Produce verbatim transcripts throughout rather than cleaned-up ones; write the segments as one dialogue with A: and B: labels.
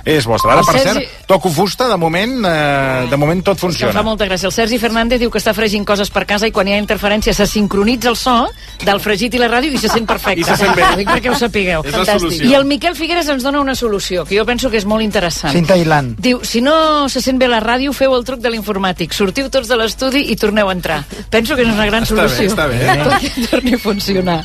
A: és vostre. Ara,
B: El
A: per
B: Sergi...
A: cert, toco fusta, de moment, eh, de moment tot funciona.
B: Em fa molta gràcia. El Sergi Fernández diu que està fregint coses per casa i quan hi ha interferència se sincronitza el so del fregit i la ràdio i se sent perfecte.
C: I se sent bé.
B: Dic perquè ho sapigueu.
C: És la solució.
B: I el Miquel Figueres ens dona una solució, que jo penso que és molt interessant.
D: Cinta aïllant.
B: Diu, si no se sent bé la ràdio, feu el truc de l'informàtic. Sortiu tots de l'estudi i torneu a entrar. Penso que és una gran
C: Està
B: solució.
C: bé, està bé. Eh?
B: Perquè torni a funcionar.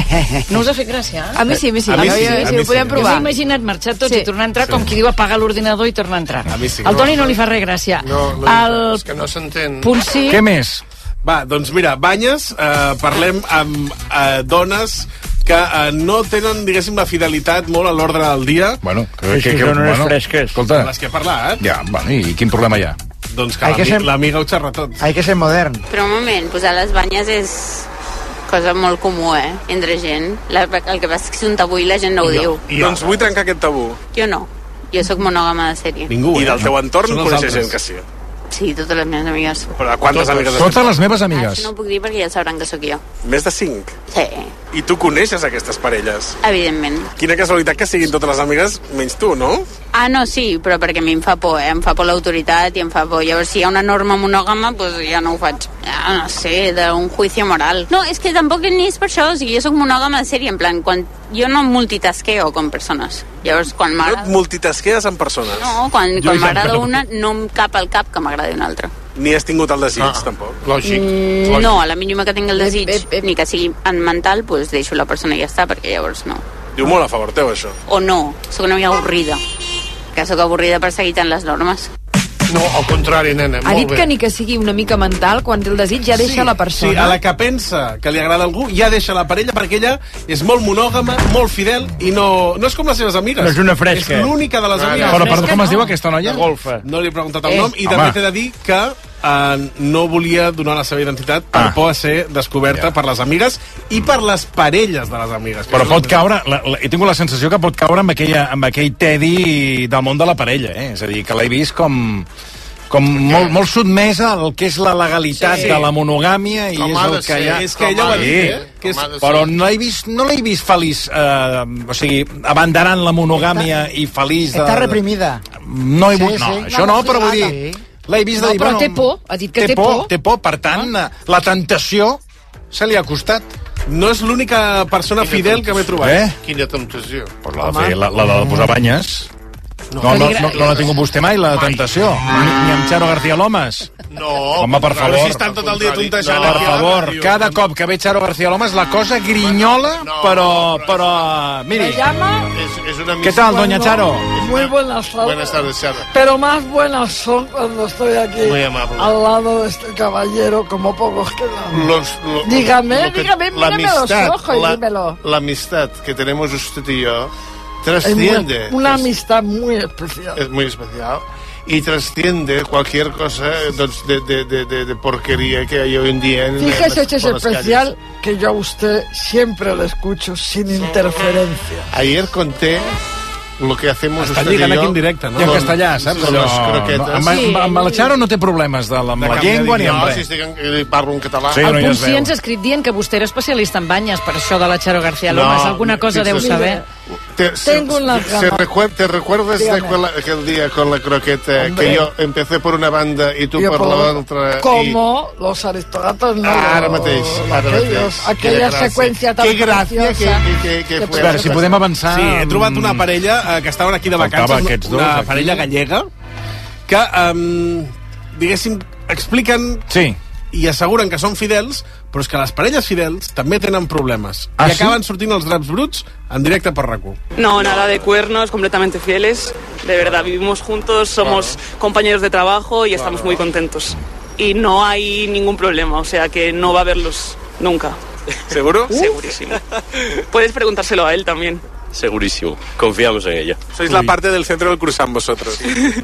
B: No us ha fet gràcia?
E: A mi sí, a mi sí.
C: A mi sí,
E: sí,
C: a
E: sí,
C: mi
E: ho podem
C: sí.
B: Jo m'he
E: provar.
B: imaginat marxar tots
E: Sí.
B: i tornar a entrar com qui diu apagar l'ordinador i tornar a entrar.
C: A mi sí.
B: Al Toni no li fa res gràcia.
F: No, no,
B: El
F: és que no s'entén.
B: punt cinc...
A: Què més?
C: Va, doncs mira, Banyes, eh, parlem amb eh, dones que eh, no tenen, diguéssim, la fidelitat molt a l'ordre del dia.
A: Bueno, que,
G: Sí, sí, són unes fresques.
A: Escolta,
C: Les que he parlat,
A: ja, bueno, i quin problema hi ha?
C: doncs que
D: Hay que
C: l'ami-
D: ser-
C: l'amiga ho xerra tot.
D: Hay que ser modern.
H: Però un moment, posar les banyes és cosa molt comú, eh, entre gent. La, el que passa és que és un tabú i la gent no ho diu.
F: I
I: Doncs vull trencar aquest tabú.
H: Jo no. Jo sóc monògama de sèrie.
C: Ningú,
I: I
C: eh?
I: del teu entorn
C: Són els
I: coneixes
C: altres.
I: gent que sí.
H: Sí, totes les meves amigues.
I: Però quantes amigues has
A: Totes les meves
H: Ah,
A: amigues.
H: això no ho puc dir perquè ja sabran que sóc jo.
I: Més de cinc.
H: Sí,
I: I tu coneixes aquestes parelles.
H: evidentment.
I: Quina casualitat que siguin totes les amigues menys tu, no?
H: Ah, no, sí, però perquè a mi em fa por, eh? Em fa por l'autoritat i em fa por. Llavors, si hi ha una norma monògama, doncs ja no ho faig. Ja, no sé, d'un juicio moral. No, és que tampoc ni és per això, o sigui, jo sóc monògama de sèrie, en plan, quan jo no multitasqueo con persones. Llavors, quan
I: No et
H: m'agrada...
I: multitasquees amb persones.
H: No, quan,
C: Jo
H: quan
C: ja
H: m'agrada
C: no.
H: una, no em cap al cap que m'agradi una altra.
I: Ni has tingut el desig,
F: Ah,
I: tampoc.
F: lògic.
H: Mm,
F: lògic.
H: no, a la mínima que tingui el desig,
E: Ep, ep, ep.
H: ni que sigui en mental, doncs deixo la persona i ja està, perquè llavors no.
I: Diu molt a favor teu, això.
H: O no, sóc una mica avorrida. Que sóc avorrida per seguir tant les normes.
F: No, al contrari, nena,
E: Ha
F: molt
E: dit
F: bé.
E: que ni que sigui una mica mental, quan té el desig ja deixa la persona.
C: Sí, a la que pensa que li agrada a algú, ja deixa la parella perquè ella és molt monògama, molt fidel i no, no és com les seves amigues.
G: No és una fresca.
C: És l'única de les
F: Ah,
C: amigues.
A: Però,
B: és
A: perdó,
B: que
A: com es
B: no.
A: diu aquesta noia?
G: La golfa.
C: No li he preguntat el
B: Eh,
C: nom i
A: home.
C: també t'he de dir que eh, no volia donar la seva identitat per
A: Ah.
C: por a ser descoberta
A: Ja.
C: per les amigues i per les parelles de les amigues.
A: Però pot caure, la, la, he tingut la sensació que pot caure amb, aquella, amb aquell tedi del món de la parella, eh? És a dir, que l'he vist com, com molt, molt sotmesa al que és la legalitat
C: Sí.
A: de la monogàmia i
F: Com
A: és
F: ha
A: el
F: de
A: que
F: ser,
A: hi ha...
C: És que ella ho ha
F: com
C: dit,
A: Sí.
C: eh? Que és,
F: Com ha de ser.
A: Però no l'he vist, no l'he vist feliç, eh, o sigui, abanderant la monogàmia i feliç de...
D: Està reprimida.
A: No, he,
D: Sí,
A: sí, no
D: sí.
A: això no, però vull dir...
D: Sí.
A: L'he vist
B: No,
A: de dir,
B: però
A: bueno,
B: té por, ha dit que té por.
A: Té por, per tant, eh, la tentació se li ha costat.
C: no és l'única persona fidel que m'he trobat.
A: Eh?
F: Quina temptació.
A: Pues la de, fer, la, la de posar banyes. No, no, no, no, no l'ha tingut vostè mai, la tentació. Ni, ni amb Charo García Lomas.
F: No.
A: Home, per
C: Però
A: favor.
C: si estan tot el dia tontejant
A: Per
C: aquí a la
A: favor,
C: ràdio.
A: cada cop que veig Charo García Lomas la cosa grinyola,
F: No,
A: però,
F: però-
A: però, miri,
J: llama
F: Es, es una
A: què tal, doña Charo?
J: muy buenas tardes.
F: Buenas tardes, Charo.
J: Pero más buenas son cuando estoy aquí
F: Muy amable.
J: al lado de este caballero, como pocos quedan.
F: Los, lo-
J: Dígame,
F: lo que-
J: dígame,
F: la
J: mírame los
F: amistad,
J: ojos y
F: la-
J: dímelo.
F: La amistad que tenemos usted y yo
J: Es muy-
F: trasciende.
J: una
F: es-
J: amistad muy especial.
F: Es muy especial. Y trasciende cualquier cosa doncs, de, de, de, de, de porquería que hay hoy en día. En
J: Fíjese
F: las-
J: que es
F: por las
J: especial
F: calles.
J: que yo a usted siempre le escucho sin interferencia.
F: Ayer conté lo que hacemos
C: Està
F: usted y
C: lligant
F: yo.
C: aquí en directe, no?
A: I en castellà, saps?
F: Con
A: Allò,
F: les croquetes.
A: no, amb, amb, amb la Charo no té problemes de la, amb
C: De
A: la
C: canviar
A: llengua ni amb
F: No, si
A: res.
F: estic en, li parlo en català.
A: Sí.
B: El
A: no, ja
B: punt
A: es veu.
B: sis ens ha escrit dient que vostè era especialista en banyes, per això de la Charo García
F: No,
B: Lomas. Alguna cosa deu
F: fixa't.
B: saber.
F: Te,
J: Tengo una
F: se,
J: gama.
F: se recuer- ¿Te recuerdas de
J: Dígame.
F: aquel, aquel día con la croqueta
J: Hombre.
F: que yo empecé por una banda y tú
J: Yo
F: por
J: por-
F: la otra? y-
J: Como los aristócratas, no.
F: Ara
J: los-
F: mateix, ara
J: aquellos-
F: mateix.
J: Aquella
F: Quina gràcia.
J: secuencia tan
F: Que gràcia que,
J: preciosa.
F: que, que, que
J: Que
F: fue.
A: A veure, si podem avançar...
C: Sí, he trobat una
A: amb-
C: parella eh, que estaven aquí de
A: Faltava
C: vacances,
A: aquests dos,
C: una
A: aquí.
C: parella gallega, que, um, diguéssim, expliquen
A: Sí.
C: i asseguren que són fidels, però és que les parelles fidels també tenen problemes.
A: Ah,
C: I
A: sí?
C: acaben sortint els draps bruts en directe per RAC u.
K: No, nada de cuernos, completamente fieles. De verdad, vivimos juntos, somos compañeros de trabajo y estamos muy contentos. Y no hay ningún problema, o sea que no va a haberlos nunca.
I: ¿Seguro?
K: Segurísimo. Puedes preguntárselo a él también.
L: Segurísimo, confiamos en ella.
I: Sois la parte del centro del cruzán vosotros.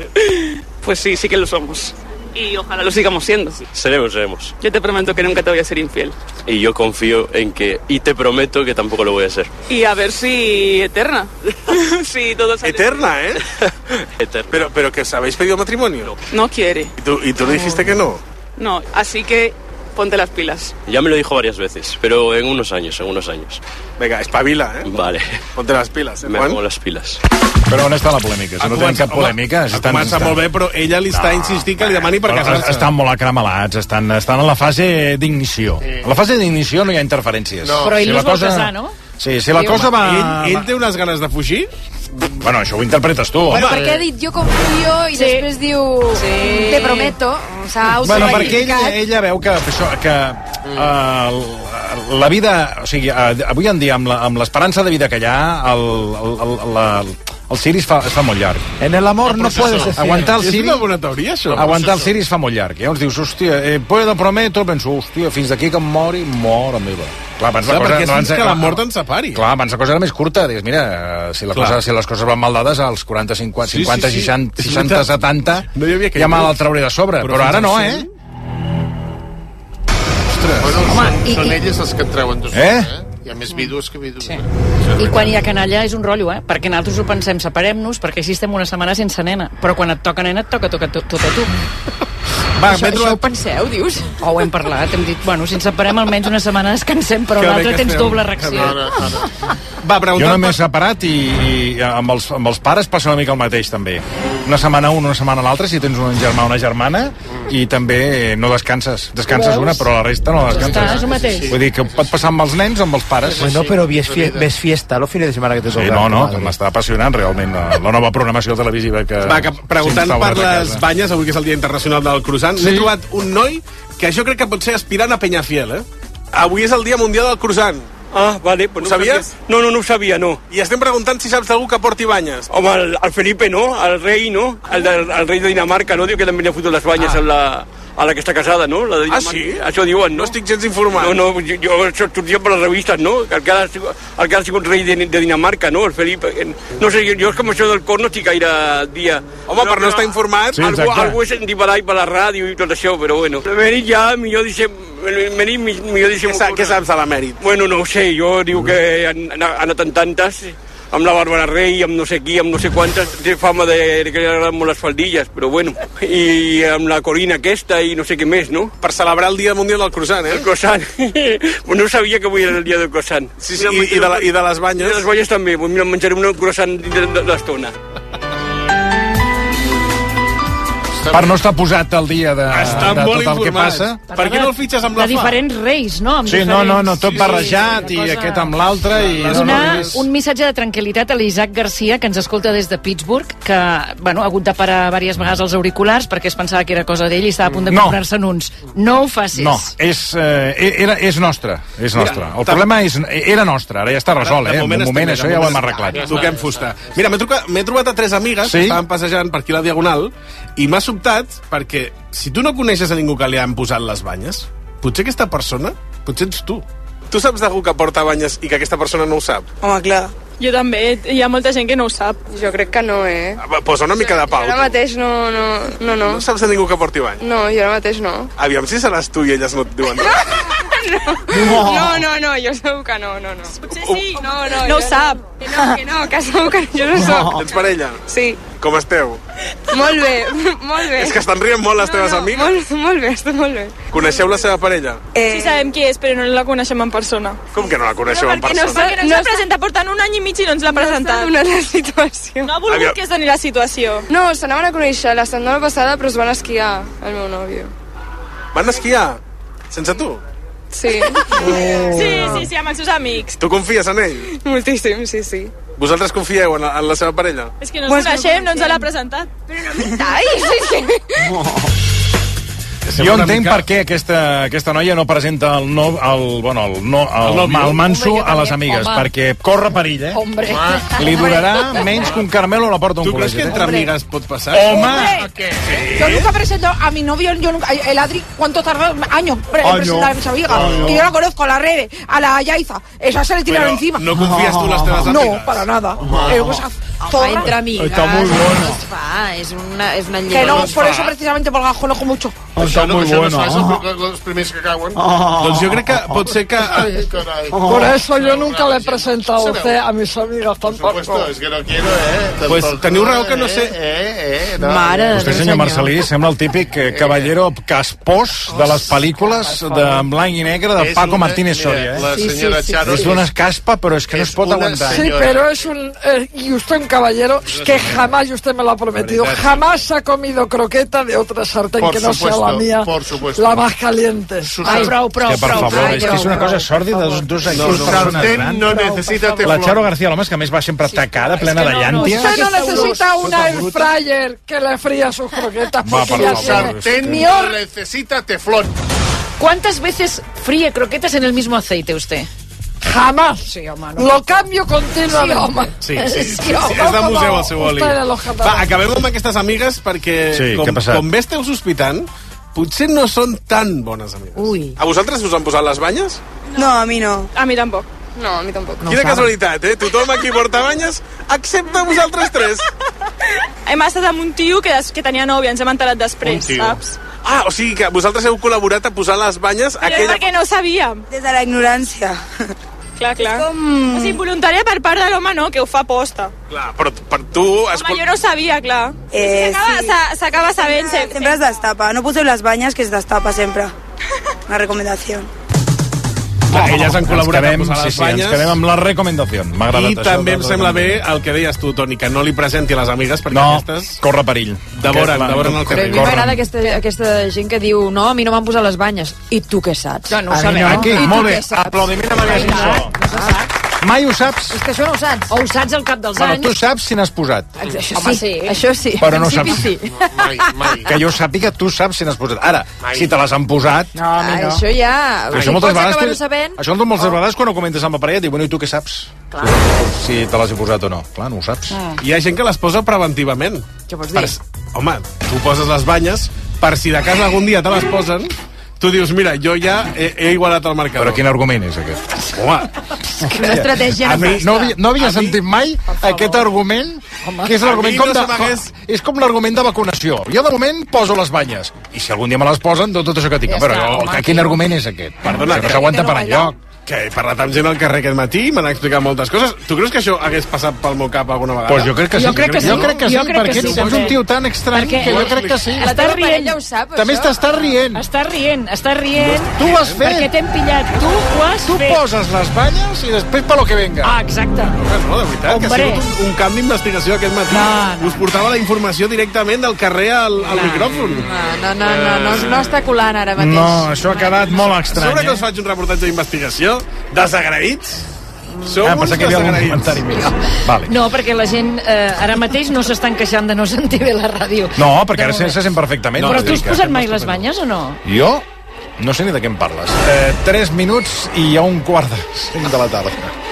K: Pues sí, sí que lo somos. Y ojalá lo sigamos siendo.
L: Seremos, seremos.
K: Yo te prometo que nunca te voy a ser infiel.
L: Y yo confío en que, y te prometo que tampoco lo voy a ser.
K: Y a ver si eterna. Sí, todo sale-
I: Eterna, ¿eh?
L: Eterno.
I: Pero, pero que os habéis pedido matrimonio.
K: No quiere.
I: ¿Y tú, y tú le dijiste que no?
K: No, así que ponte las pilas.
L: Ya me lo dijo varias veces, pero en unos años, en unos años.
I: Venga, espabila, ¿eh?
L: Vale,
I: Ponte las pilas, ¿eh,
L: me
I: Juan?
L: pongo las pilas.
A: Però on està la polèmica? Si no tenen cap polèmica...
C: Ha començat molt bé, però ella li està insistint que li demani per casar-se.
A: Estan molt acramalats, estan, estan en la fase d'ignició. A la fase d'ignició no hi ha interferències.
B: Però ell no es vol casar, no?
A: Sí, si la cosa va...
C: Ell, ell té unes ganes de fugir?
A: Bueno, això ho interpretes tu.
E: Bueno, perquè ha dit jo confio i sí. després diu sí. te prometo. O sigui,
A: bueno, perquè ella, ella veu que, això, que uh, la vida... O sigui, uh, avui en dia, amb, la, amb l'esperança de vida que hi ha, el, el, el, la, el Siri es fa, es fa molt llarg.
J: En el amor no puedes decir.
A: Aguantar el Siri...
C: És una bona teoria, això.
A: Aguantar el Siri es fa molt llarg. Llavors dius, hòstia, eh, puedo, prometo, penso, hòstia, fins d'aquí que em mori, mora meva. Clar, abans
C: Clar,
A: la cosa,
C: perquè és
A: abans,
C: fins que la mort ens separi.
A: Clar, abans la cosa era més curta. Digues, mira, si, la cosa, si les coses van mal dades, als quaranta, cinquanta, cinquanta sí, sí, sí. seixanta, seixanta, setanta,
C: no hi havia
A: ja mal el trauré de sobre. Però, però ara no, eh?
F: Ostres. Bueno,
B: Home,
F: són,
B: i,
F: són
B: i...
F: elles els que et treuen dos.
A: Eh?
F: eh? Hi ha més vídues que vídues. Sí.
B: Eh? I quan hi ha canalla és un rotllo, eh? Perquè nosaltres ho pensem, separem-nos, perquè així estem una setmana sense nena. Però quan et toca nena, et toca, toca tot, tot a tu.
E: Va, això, trobat... això ho penseu, dius?
B: Oh, ho hem parlat, hem dit, bueno, si ens separem almenys una setmana descansem, però l'altre tens doble reacció.
C: Va,
A: jo no m'he separat i, i amb, els, amb els pares passa una mica el mateix, també. Una setmana un, una setmana l'altra, si tens un germà o una germana, i també no descanses. Descanses una, però la resta no descanses.
B: Estàs mateix.
A: Vull dir que pot passar amb els nens o amb els pares.
J: Bueno, però ves, fie ves fiesta los fines de setmana que te toca.
A: Sí, no, no, m'està apassionant realment la, la nova programació televisiva que...
C: Va, que preguntant per les banyes, avui que és el Dia Internacional del Croissant, sí. M'he trobat un noi que jo crec que pot ser aspirant a Peñafiel, eh? Avui és el Dia Mundial del Croissant.
D: Ah, vale. Pues
C: ho no sabies?
D: No, no, no ho sabia, no.
C: I estem preguntant si saps d'algú que porti banyes.
D: Home, el, el Felipe, no? El rei, no? El, del, el rei de Dinamarca, no? Diu que també li ha fotut les banyes ah. a la... a la que està casada, no? La de
C: ah, sí?
D: Això diuen, no?
C: No estic gens informat.
D: No, no, jo, jo sortia per les revistes, no? El que ha, el que ha sigut rei de, de Dinamarca, no? El Felip... No sé, jo, jo és com això del cor no estic gaire dia.
C: Home, però, per no estar informat...
D: Sí, algú, algú he sentit per ahí per la ràdio i tot això, però bueno. L'emèrit ja, millor deixem... L'emèrit millor deixem...
C: Què, què saps de l'emèrit?
D: Bueno, no ho sé, jo diu que han, han anat en tantes... amb la Bàrbara Rey, amb no sé qui, amb no sé quantes, té fama de que li agraden molt les faldilles, però bueno, i amb la Corina aquesta i no sé què més, no?
C: Per celebrar el Dia Mundial del Croissant, eh?
D: El croissant. No sabia que avui era el dia del croissant.
C: Sí, sí, i, i, de la, i de les banyes?
D: I de les banyes també, pues mira, menjaré un croissant d'estona.
A: Per no estar posat al dia de,
C: Està
A: de tot el
C: informat.
A: que passa.
C: Per, per què no el fitxes amb la
B: fa? De diferents reis, no? Amb
A: sí,
B: diferents...
A: no, no, no, tot
B: sí,
A: barrejat sí, sí, i aquest amb l'altre. I...
B: Donar un missatge de tranquil·litat a l'Isaac Garcia, que ens escolta des de Pittsburgh, que bueno, ha hagut de parar diverses vegades els auriculars perquè es pensava que era cosa d'ell i estava a punt de comprar-se'n uns. No ho facis.
A: No, és, eh, era, és nostre. És nostre. El problema és, era nostre, ara ja està resolt. Eh? En un moment això ja ho hem arreglat.
C: Toquem fusta. Mira, m'he trobat a tres amigues
A: sí?
C: que estaven passejant per aquí a la Diagonal i m'ha sobtat perquè si tu no coneixes a ningú que li han posat les banyes, potser aquesta persona, potser ets tu. Tu saps d'algú que porta banyes i que aquesta persona no ho sap?
K: Home, clar. Jo també, hi ha molta gent que no ho sap.
E: Jo crec que no, eh?
C: Posa una mica de pau.
E: Jo ara mateix no, no, no, no.
C: No saps de ningú que porti bany?
E: No, jo ara mateix no.
C: Aviam si seràs tu i elles no et diuen res.
E: No, no, no, no, jo segur que no, no, no.
K: Potser sí,
E: no, no,
K: no ho sap.
E: Que no, que no, que segur que jo no soc.
C: Ets parella?
E: Sí.
C: Com esteu?
E: Molt bé, molt bé.
C: És que estan rient molt les
E: no,
C: teves
E: no,
C: amigues.
E: Molt, molt bé, estic molt bé.
C: Coneixeu la seva parella?
K: Eh... Sí sabem qui és, però no la coneixem en persona.
C: Com que no la coneixeu
K: no,
C: en persona?
K: No, perquè no ens la presenta portant un any i mig i no ens l'ha presentat.
E: No la situació.
K: No ha volgut Aviam. que es doni la situació.
E: No, s'anaven a conèixer la setmana passada, però es van esquiar, el meu nòvio.
C: Van esquiar? Sense tu?
E: Sí.
K: Oh. Sí, sí, sí, amb els seus amics.
C: Tu confies en ell?
E: Moltíssim, sí, sí.
C: Vosaltres confieu en la, en la seva parella?
K: És que no ens pues coneixem, no, no ens l'ha presentat.
E: Però no m'estais, és que...
A: No. Jo entenc mica... per què aquesta, aquesta noia no presenta el, no, el, bueno, el, no, el, el, el manso Hombre, a les amigues, home. Perquè corre perill, eh?
B: Hombre.
A: Li durarà menys que un caramelo a la porta d'un
C: col·legi. Tu creus que entre
A: Hombre.
C: amigues pot passar?
A: Home!
G: Sí. Yo nunca presento a mi novio, yo nunca, el Adri, ¿cuánto tarda? Años en presentar a mis amigas. Año. Que yo la conozco, a las redes, a la Yaiza. Esa se le tiraron
C: Pero
G: encima.
C: ¿No confías tú las teves amigas?
G: No, para nada.
E: No.
G: Eh, pues,
E: Home, entre amigues.
A: Està molt bona.
E: Es fa, és una, és una
G: Que no, por eso precisamente por el gajo enojo mucho.
A: Sí,
F: Això no,
J: muy
F: això no
J: bueno.
F: es fa, oh. els primers que cauen.
J: Oh.
C: Doncs jo crec que pot ser que...
F: Ay, caray.
J: Oh. Por eso yo nunca le he presentado a usted a mis amigas tampoco.
F: Por supuesto, es que no quiero, eh.
C: Pues teniu raó que no sé...
F: Eh, eh, no.
E: Mare
A: Vostè, senyor Marcelí, sembla el típic eh, cavallero caspós de les pel·lícules de blanc i negre de Paco Martínez Soria.
F: La
E: Sí,
F: senyora
E: sí, sí.
F: Charo
A: És d'una caspa, però és que no es pot aguantar.
J: Sí, pero es un... Eh, y usted un caballero que jamás, y usted me lo ha prometido, jamás ha comido croqueta de otra sartén
F: Por
J: que no
F: supuesto,
J: sea la mía,
F: por supuesto.
J: la más caliente.
B: Ai, prou, prou,
A: Que, per
B: prou.
A: favor,
B: Ai,
A: és que és una cosa sòrdida de dos aquí.
F: Su sartén no necesita teflón.
A: La Charo García Lomas, que a més va sempre tacada, plena de llàntia.
J: Usted no necesita una air fryer que le fría sus croquetas
A: Va,
J: porque
A: per
J: ya
A: favor.
J: tiene.
F: Sartén
J: Mi
F: no
J: or-
F: necesita teflón.
B: ¿Cuántas veces fríe croquetas en el mismo aceite usted?
J: Jamás.
B: Sí, home, no.
J: Lo cambio continuamente.
C: Sí, sí, sí, sí,
J: home,
C: és de museu el seu oli.
J: Usted de los catalanes.
C: Va, acabem amb aquestes amigues perquè,
A: Sí, què
C: com,
A: ha passat?
C: com bé esteu sospitant, potser no són tan bones amigues.
E: Ui.
I: A vosaltres us han posat les banyes?
M: No, a mi no.
K: A mi tampoc.
M: No, a mi tampoc.
I: Quina casualitat, eh? Tothom aquí porta banyes, excepte vosaltres tres.
K: Hem estat amb un tio que, des, que tenia nòvia, ens hem enterat després,
I: Un tio.
K: saps?
I: Ah, o sigui que vosaltres heu col·laborat a posar les banyes
K: Però
I: aquella...
K: perquè no sabíem.
M: Des de la ignorància.
K: Clar, clar.
M: És com...
K: O sigui, voluntària per part de l'home, no, que ho fa posta.
I: Clar, però per tu... Has...
K: Home, jo no sabia, clar.
M: Eh,
K: S'acaba
M: sí.
K: s'ha- s'acaba sabent
M: Sempre,
K: sempre.
M: sempre es destapa. No poseu les banyes, que es destapa sempre. Una recomendació.
C: Clar, elles han
A: Ens
C: col·laborat
A: quedem,
C: a posar
A: sí,
C: les
A: sí, ens
C: banyes.
A: quedem amb la recomendació. M'ha agradat
C: I
A: això.
C: també
A: de-
C: em
A: de-
C: sembla bé el que deies tu, Toni, que no li presenti a les amigues perquè
A: No,
C: aquestes
A: corre perill.
C: devoren,
A: Aquesta-
C: devoren el
E: Però a
C: carrer.
E: mi m'agrada aquesta, aquesta gent que diu no, a mi no m'han posat les banyes. I tu què saps?
B: Ja no ho
E: A mi
B: sabem.
A: Aquí,
E: I tu
A: molt bé.
E: què saps?
A: Aplaudiment amb aquest so. Mai ho saps.
E: És que això no ho saps.
B: O ho saps al cap dels
A: Bueno, tu
B: anys.
A: saps si n'has posat.
E: Això
B: Home,
E: sí,
B: sí.
E: això sí.
A: Però no
E: En principi
A: saps.
E: Sí.
F: Mai, mai.
A: Que jo sàpiga, tu saps si n'has posat. Ara,
F: Mai.
A: si te les han posat...
E: No, a mi no. Això ja...
A: Però això moltes
E: pots
A: vegades...
E: acabar-ho
A: tu-
E: sabent.
A: Això moltes vegades quan ho comentes amb la parella, diu, bueno, i tu què saps?
E: Clar.
A: Si te les he posat o no. Clar, no ho saps.
C: Hi ha gent que les posa preventivament.
E: Què vols dir?
C: Per, home, tu poses les banyes per si de casa algun dia te les posen, tu dius, mira, jo ja he, he igualat el marcador.
A: Però quin argument és aquest?
C: Home,
E: Una estratègia
A: A mi,
E: nefasta.
A: no, havia, no havia sentit mai aquest argument, que és l'argument
C: A mi
A: com
C: no
A: de,
C: se m'hagués-
A: és com l'argument de vacunació. Jo de moment poso les banyes, i si algun dia me les posen, tot, tot això que tinc.
B: Ja
A: Però
B: està,
A: jo,
B: home,
A: quin argument és aquest?
C: Perdona,
A: que no
C: que-
A: s'aguanta
E: que no
A: per
E: va
A: enlloc.
C: que he parlat amb gent al carrer aquest matí, m'han explicat moltes coses. Tu creus que això hagués passat pel meu cap alguna vegada?
A: Pues jo crec que sí.
B: Jo crec que sí.
A: Jo crec que sí,
B: Jo crec
A: perquè
B: que sí,
A: ets un
B: també.
A: tio tan estrany
B: Perquè-
A: que jo crec que sí.
E: La
B: Està
E: teva
B: rient.
E: parella ho sap,
A: També
E: això?
A: t'estàs rient.
B: Està rient, està rient.
A: Tu ho has fet.
B: Perquè t'hem pillat. Tu ho has
A: Tu
B: fet.
A: poses les banyes i després per lo que venga.
B: Ah, exacte.
C: No, de veritat, que ha
B: Hombre.
C: sigut un, un camp d'investigació aquest matí.
B: No, no.
C: Us portava la informació directament del carrer al, al micròfon.
E: No, no, no, no, no, no està colant ara mateix.
A: No, això ha quedat molt
C: A
A: estrany.
C: sobre que
A: Eh?
C: us faig un reportatge d'investigació, desagraïts. Sou
A: Ah,
C: uns
A: pensava que hi havia algun
C: desagraïts.
A: comentari més. Vale.
B: No, perquè la gent eh, ara mateix no s'estan queixant de no sentir bé la ràdio.
A: No, perquè
B: De
A: ara
B: moment.
A: se sent perfectament.
B: Però
A: Vull
B: tu
A: dir
B: has
A: que-
B: posat mai les banyes o no?
A: Jo? No sé ni de què em parles. Eh, tres minuts i hi ha un quart de cinc de la tarda.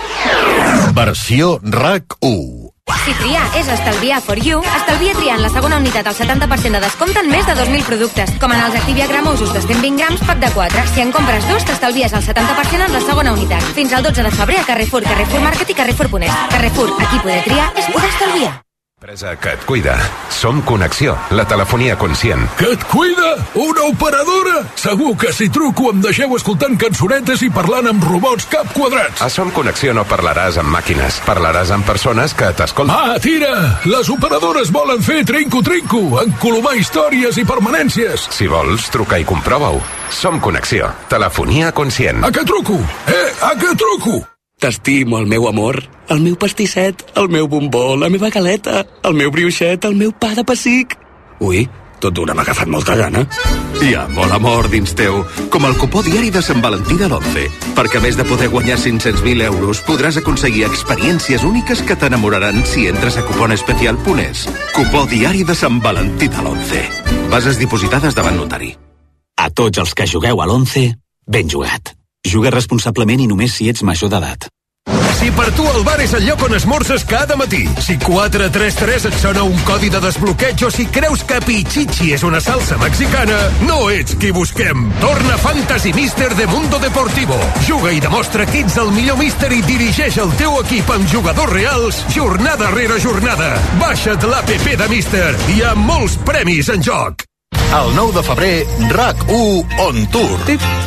N: Versió RAC u.
O: Si triar és estalviar for you, estalvia triant la segona unitat al setanta per cent de descompte en més de dos mil productes, com en els Activia Gramosos de cent vint grams, pack de quatre. Si en compres dos, t'estalvies el setanta per cent en la segona unitat. Fins al dotze de febrer a Carrefour, Carrefour Market i Carrefour Ponès. Carrefour, aquí poder triar és poder estalviar.
P: Empresa que et cuida. Som Connexió, la telefonia conscient.
Q: Que et cuida? Una operadora? Segur que si truco em deixeu escoltant cançonetes i parlant amb robots cap quadrats.
P: A Som Connexió no parlaràs amb màquines, parlaràs amb persones que t'escolten.
Q: Ah, tira! Les operadores volen fer trinco-trinco, encolomar històries i permanències.
P: Si vols, truca i comprova-ho. Som Connexió, telefonia conscient.
Q: A què truco? Eh, a què truco?
R: T'estimo, el meu amor, el meu pastisset, el meu bombó, la meva galeta, el meu brioixet, el meu pa de pessic. Ui, tot d'una m'ha agafat molta gana.
S: Hi ha molt amor dins teu, com el cupó diari de Sant Valentí de l'Once, perquè a més de poder guanyar cinc-cents mil euros, podràs aconseguir experiències úniques que t'enamoraran si entres a cuponespecial punt es. Cupó diari de Sant Valentí de l'Once. Bases dipositades davant notari.
R: A tots els que jugueu a l'Once, ben jugat. Juga responsablement i només si ets major d'edat.
Q: Si per tu el bar és el lloc on esmorzes cada matí, si quatre tres tres et sona un codi de desbloqueig o si creus que Pichichi és una salsa mexicana, no ets qui busquem. Torna Fantasy Mister de Mundo Deportivo. Juga i demostra que ets el millor míster i dirigeix el teu equip amb jugadors reals jornada rere jornada. Baixa't l'A P P de Mister. Hi ha molts premis en joc.
N: El nou de febrer, R A C u On Tour.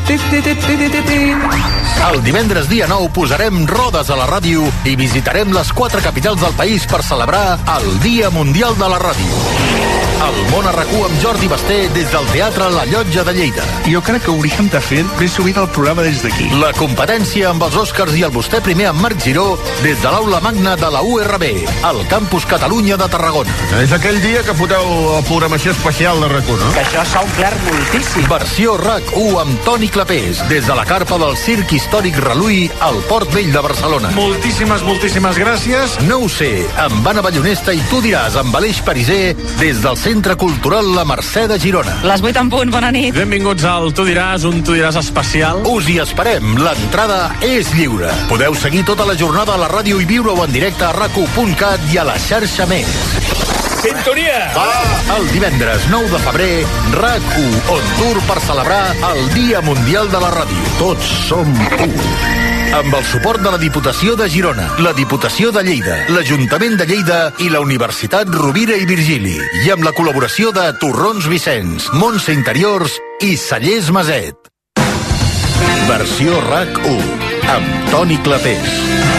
N: El divendres dia nou posarem rodes a la ràdio i visitarem les quatre capitals del país per celebrar el Dia Mundial de la Ràdio. El món a R A C u amb Jordi Basté des del Teatre La Llotja de Lleida.
T: Jo crec que hauríem de fer més sovint el programa des d'aquí.
N: La competència amb els Oscars i el Vostè primer amb Marc Giró des de l'aula magna de la U R B, al Campus Catalunya de Tarragona.
F: És aquell dia que foteu la programació especial de R A C u, no?
U: Que això s'ha omplert moltíssim.
N: Versió R A C u amb Toni Clapés, des de la carpa del Circ Històric Reluí al Port Vell de Barcelona.
A: Moltíssimes, moltíssimes gràcies.
N: No ho sé, amb Anna Ballonesta i Tu diràs, amb Aleix Pariser, des del Centre Cultural La Mercè de Girona.
B: Les vuit en punt, bona nit.
C: Benvinguts al Tu diràs, un Tu diràs especial.
N: Us hi esperem, l'entrada és lliure. Podeu seguir tota la jornada a la ràdio i viure-ho en directe a R A C U punt cat i a la xarxa Més.
C: Sintonia!
N: Va! El divendres nou de febrer, R A C u On Tour per celebrar el Dia Mundial de la Ràdio. Tots som u. Amb el suport de la Diputació de Girona, la Diputació de Lleida, l'Ajuntament de Lleida i la Universitat Rovira i Virgili. I amb la col·laboració de Torrons Vicenç, Montse Interiors i Cellers Maset. Versió R A C u, amb Toni Clapés.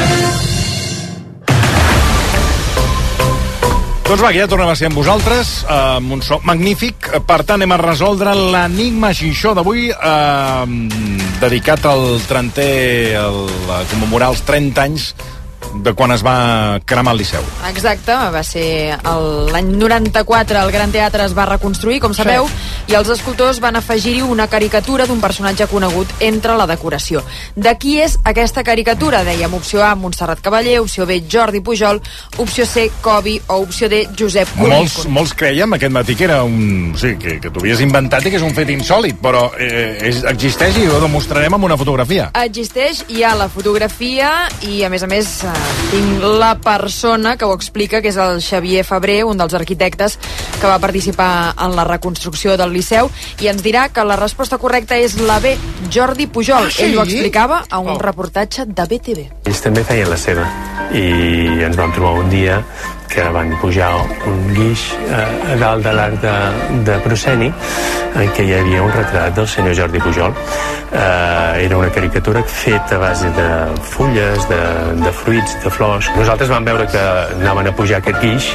A: Doncs va, que ja tornem a ser amb vosaltres, eh, amb un so magnífic. Per tant, anem a resoldre l'enigma xinxó d'avui, eh, dedicat al trentè, al, a commemorar els trenta anys de quan es va cremar el Liceu.
E: Exacte, va ser l'any noranta-quatre, el Gran Teatre es va reconstruir, com sabeu, sí. I els escultors van afegir-hi una caricatura d'un personatge conegut entre la decoració. De qui és aquesta caricatura? Dèiem opció A, Montserrat Cavaller, opció B, Jordi Pujol, opció C, Covi o opció D, Josep Cuní.
A: Molts, molts creiem aquest matí que era un... O sigui, que, que t'ho havies inventat i que és un fet insòlid, però eh, és, existeix i ho demostrarem amb una fotografia.
E: Existeix, hi ha la fotografia i, a més a més, eh, tinc la persona que ho explica, que és el Xavier Febrer, un dels arquitectes que va participar en la reconstrucció del Liceu, i ens dirà que la resposta correcta és la B, Jordi Pujol.
A: Ah, sí?
E: Ell ho explicava a un
A: oh.
E: reportatge de B T V.
V: Ells també feien la seva i ens vam trobar un dia que van pujar un guix eh, a dalt de l'arc de, de prosceni en què hi havia un retrat del senyor Jordi Pujol. Eh, era una caricatura feta a base de fulles, de, de fruits, de flors. Nosaltres vam veure que anaven a pujar aquest guix,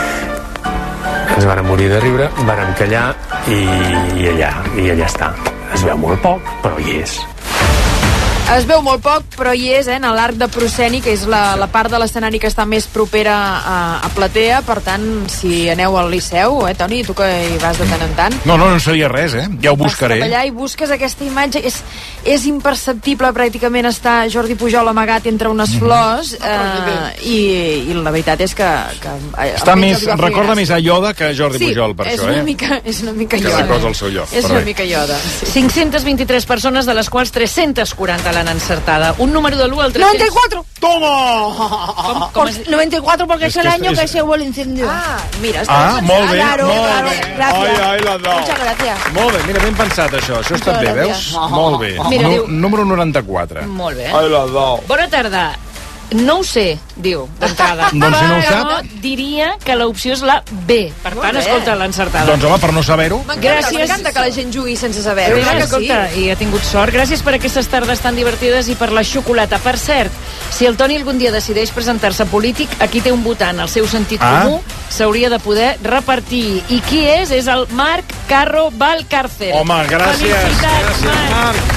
V: ens vàrem morir de riure, vàrem callar i, i allà, i allà està. Es veu molt poc, però hi és.
E: Es veu molt poc, però hi és, eh, en l'arc de prosceni, que és la, la part de l'escenari que està més propera a, a platea. Per tant, si aneu al Liceu, eh, Toni, tu que hi vas de tant en tant...
A: No, no, no seria res, eh? Ja ho buscaré.
E: Vas cap allà i busques aquesta imatge. És, és imperceptible, pràcticament, estar Jordi Pujol amagat entre unes flors, eh, i, i la veritat és que... que
A: està més, recorda més a Yoda que a Jordi
E: sí,
A: Pujol, per
E: és
A: això,
E: una
A: eh?
E: Mica, és una mica Yoda.
A: Cada cosa al seu lloc.
E: És una mica Yoda. Sí.
B: cinc-centes vint-i-tres persones, de les quals tres-centes quaranta l'han encertada. Un número de l'u al tres cents...
G: noventa y cuatro.
A: ¡Toma!
B: ¿Cómo, cómo es?
G: noventa y cuatro porque es,
A: es
G: el
A: que
G: año
A: es...
G: que se hubo el incendio.
E: Ah, mira,
A: ah, molt bé,
G: claro,
A: molt
G: claro.
A: bé.
G: Gracias.
A: Ai, ai, la dau.
G: Muchas gracias.
A: Molt bé, mira, ben pensat això. Això està bé, veus?
G: Oh.
A: Molt bé.
B: Mira,
A: nu
B: diu...
A: Número noranta-quatre.
B: Molt bé.
A: Ai, la dau.
B: Bona tarda. No ho sé, diu, d'entrada.
A: Doncs si no ho
B: Però
A: sap...
B: diria que l'opció és la B. Per
E: Molt
B: tant,
E: bé.
B: escolta, l'encertada.
A: Doncs home, per no saber-ho...
E: M'encanta, m'encanta que la gent jugui sense saber.
B: Sí,
E: Que
B: escolta,
E: sí.
B: i ha tingut sort. Gràcies per aquestes tardes tan divertides i per la xocolata. Per cert, si el Toni algun dia decideix presentar-se polític, aquí té un votant. El seu sentit
A: Ah.
B: comú s'hauria de poder repartir. I qui és? És el Marc Carro Valcárcel.
A: Home, gràcies.
B: Felicitats,
A: Gràcies, Marc.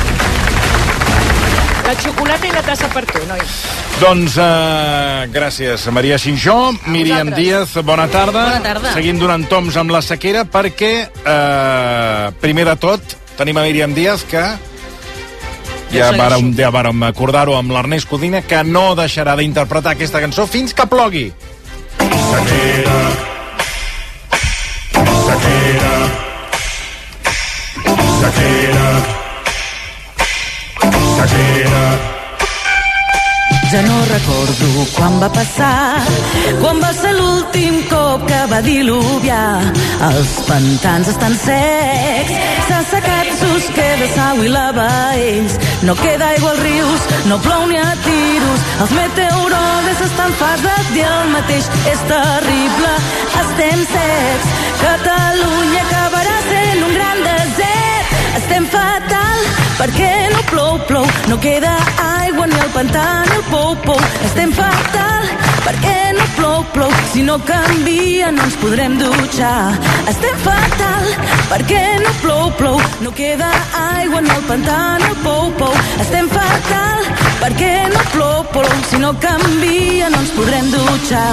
B: La xocolata i la tassa per tu, noi.
A: Doncs uh, gràcies a Maria Xinxó, Míriam Díaz, bona tarda.
B: Bona tarda.
A: Seguim donant toms amb la sequera perquè, uh, primer de tot, tenim a Míriam Díaz que ja vàrem, ja vàrem acordar-ho amb l'Ernest Codina, que no deixarà d'interpretar aquesta cançó fins que plogui. Sequera, sequera, sequera, sequera.
W: Ja no recordo quan va passar, quan va ser l'últim cop
H: cop que va diluviar. Els pantans estan secs, s'ha secat Susqué de Sau i Lavaells. No queda aigua als rius, no plou ni a tiros. Els meteoròlegs estan farts de dir el mateix. És terrible, estem secs. Catalunya acabarà sent un gran desert. Estem fatal, perquè no plou, plou. No queda aigua ni al pantà ni al pou-pou. Estem fatal, perquè no plou, plou. Si no canvia no ens podrem dutxar. Estem fatal, perquè no plou, plou. No queda aigua ni al pantà ni al pou-pou. Estem fatal, perquè no plou, plou. Si no canvia no ens podrem dutxar.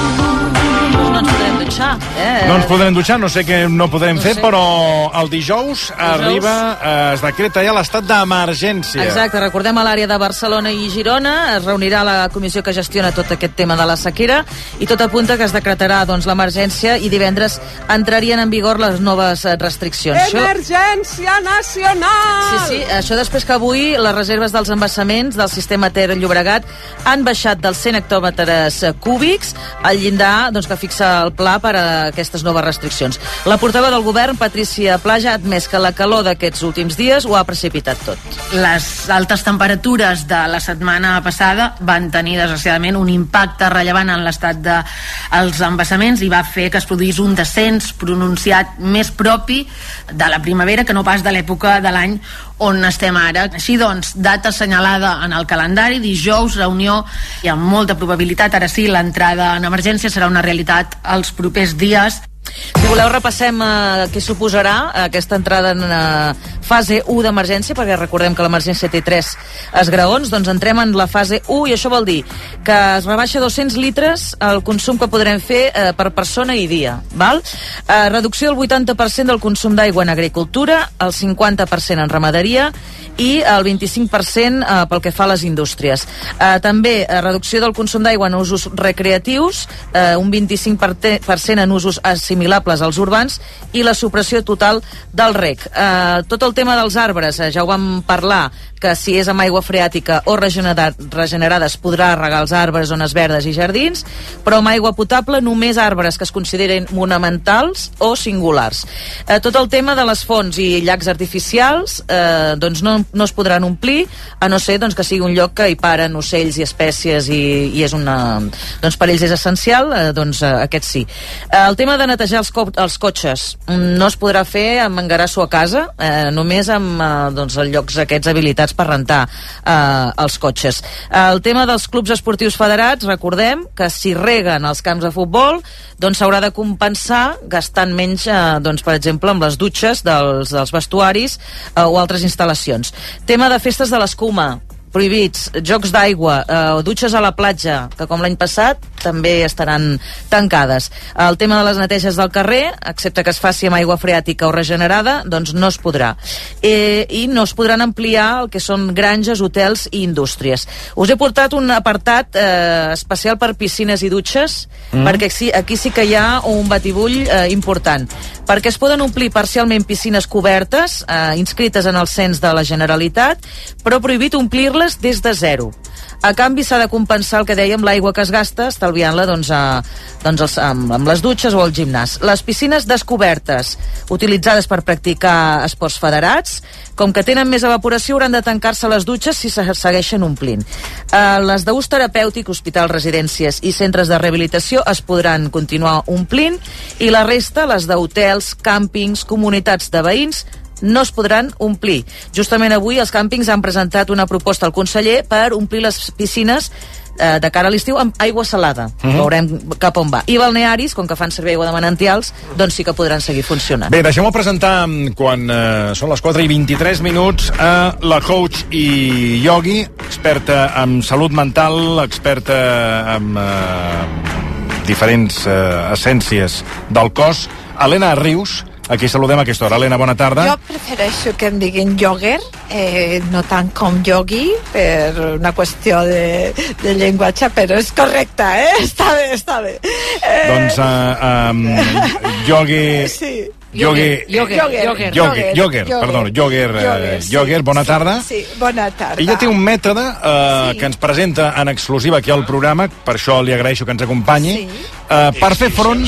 B: No ens podrem dutxar. Eh?
A: No ens podrem dutxar, no sé què no podrem
B: no
A: fer,
B: sé.
A: però el dijous, dijous arriba, eh, es decreta ja l'estat d'emergència.
B: Exacte, recordem a l'àrea de Barcelona i Girona, es reunirà la comissió que gestiona tot aquest tema de la sequera i tot apunta que es decretarà doncs, l'emergència i divendres entrarien en vigor les noves restriccions.
G: Emergència nacional!
B: Sí, sí, això després que avui les reserves dels embassaments del sistema Ter Llobregat han baixat dels cent hectòmetres cúbics al llindar doncs, que fixa el pla per a aquestes noves restriccions. La portaveu del govern, Patrícia Plaja, ha admès que la calor d'aquests últims dies ho ha precipitat tot.
L: Les altes temperatures de la setmana passada van tenir, desgraciadament, un impacte rellevant en l'estat dels embassaments i va fer que es produís un descens pronunciat més propi de la primavera que no pas de l'època de l'any on estem ara. Així doncs, data assenyalada en el calendari, dijous, reunió, i amb molta probabilitat, ara sí, l'entrada en emergència serà una realitat els propers dies.
B: Si voleu repassem eh, què suposarà aquesta entrada en eh, fase u d'emergència, perquè recordem que l'emergència té tres esgraons, doncs entrem en la fase u i això vol dir que es rebaixa dos-cents litres el consum que podrem fer eh, per persona i dia, val? Eh, reducció del vuitanta per cent del consum d'aigua en agricultura, el cinquanta per cent en ramaderia i el vint-i-cinc per cent eh, pel que fa a les indústries. Eh, també eh, reducció del consum d'aigua en usos recreatius, eh, un vint-i-cinc per cent en usos assimilables als urbans i la supressió total del rec. Eh, tot el tema dels arbres, eh, ja ho vam parlar, que si és amb aigua freàtica o regenerada, regenerada es podrà regar els arbres, zones verdes i jardins, però amb aigua potable només arbres que es consideren monumentals o singulars. Eh, tot el tema de les fonts i llacs artificials eh, doncs no, no es podran omplir, a no ser doncs, que sigui un lloc que hi paren ocells i espècies i, i és una, doncs per ells és essencial, eh, doncs eh, aquest sí. Eh, el tema de netejar els, co els cotxes no es podrà fer amb engarasso a casa, eh, només amb eh, doncs, els llocs aquests habilitats per rentar eh, els cotxes. El tema dels clubs esportius federats, recordem que si reguen els camps de futbol, doncs s'haurà de compensar gastant menys, eh, doncs, per exemple, amb les dutxes dels, dels vestuaris eh, o altres instal·lacions. Tema de festes de l'escuma, prohibits, jocs d'aigua, eh, dutxes a la platja, que com l'any passat també estaran tancades. El tema de les neteges del carrer, excepte que es faci amb aigua freàtica o regenerada, doncs no es podrà. Eh, I no es podran ampliar el que són granges, hotels i indústries. Us he portat un apartat eh, especial per piscines i dutxes, mm. perquè aquí, aquí sí que hi ha un batibull eh, important. Perquè es poden omplir parcialment piscines cobertes, eh, inscrites en el cens de la Generalitat, però prohibit omplir-les des de zero. A canvi s'ha de compensar el que dèiem, l'aigua que es gasta, estalviant-la doncs, a, doncs els, amb, amb les dutxes o el gimnàs. Les piscines descobertes, utilitzades per practicar esports federats, com que tenen més evaporació, hauran de tancar-se les dutxes si se segueixen omplint. Uh, les d'ús terapèutic, hospitals, residències i centres de rehabilitació es podran continuar omplint, i la resta, les d'hotels, càmpings, comunitats de veïns, no es podran omplir. Justament avui els càmpings han presentat una proposta al conseller per omplir les piscines eh, de cara a l'estiu amb aigua salada. Uh-huh. Veurem cap on va. I balnearis, com que fan servir aigua de manantials, doncs sí que podran seguir funcionant.
A: Bé, deixem-ho presentar quan eh, són les quatre i vint-i-tres minuts a la coach i yogi, experta en salut mental, experta en eh, diferents eh, essències del cos, Helena Rius. Aquí saludem a aquesta hora. Helena, bona tarda.
G: Jo prefereixo que em diguin yogger, eh, no tant com yogi, per una qüestió de, de llenguatge, però és correcta, eh? Està bé, està bé. Eh...
A: Doncs uh, um, yogi...
G: Sí.
A: Yoguer.
G: Yoguer.
A: Yoguer, Yoguer, perdó, Yoguer, eh, Yoguer, bona tarda.
G: Sí, bona tarda.
A: Ella té un mètode eh, que ens presenta en exclusiva aquí al programa, per això li agraeixo que ens acompanyi, eh, per fer front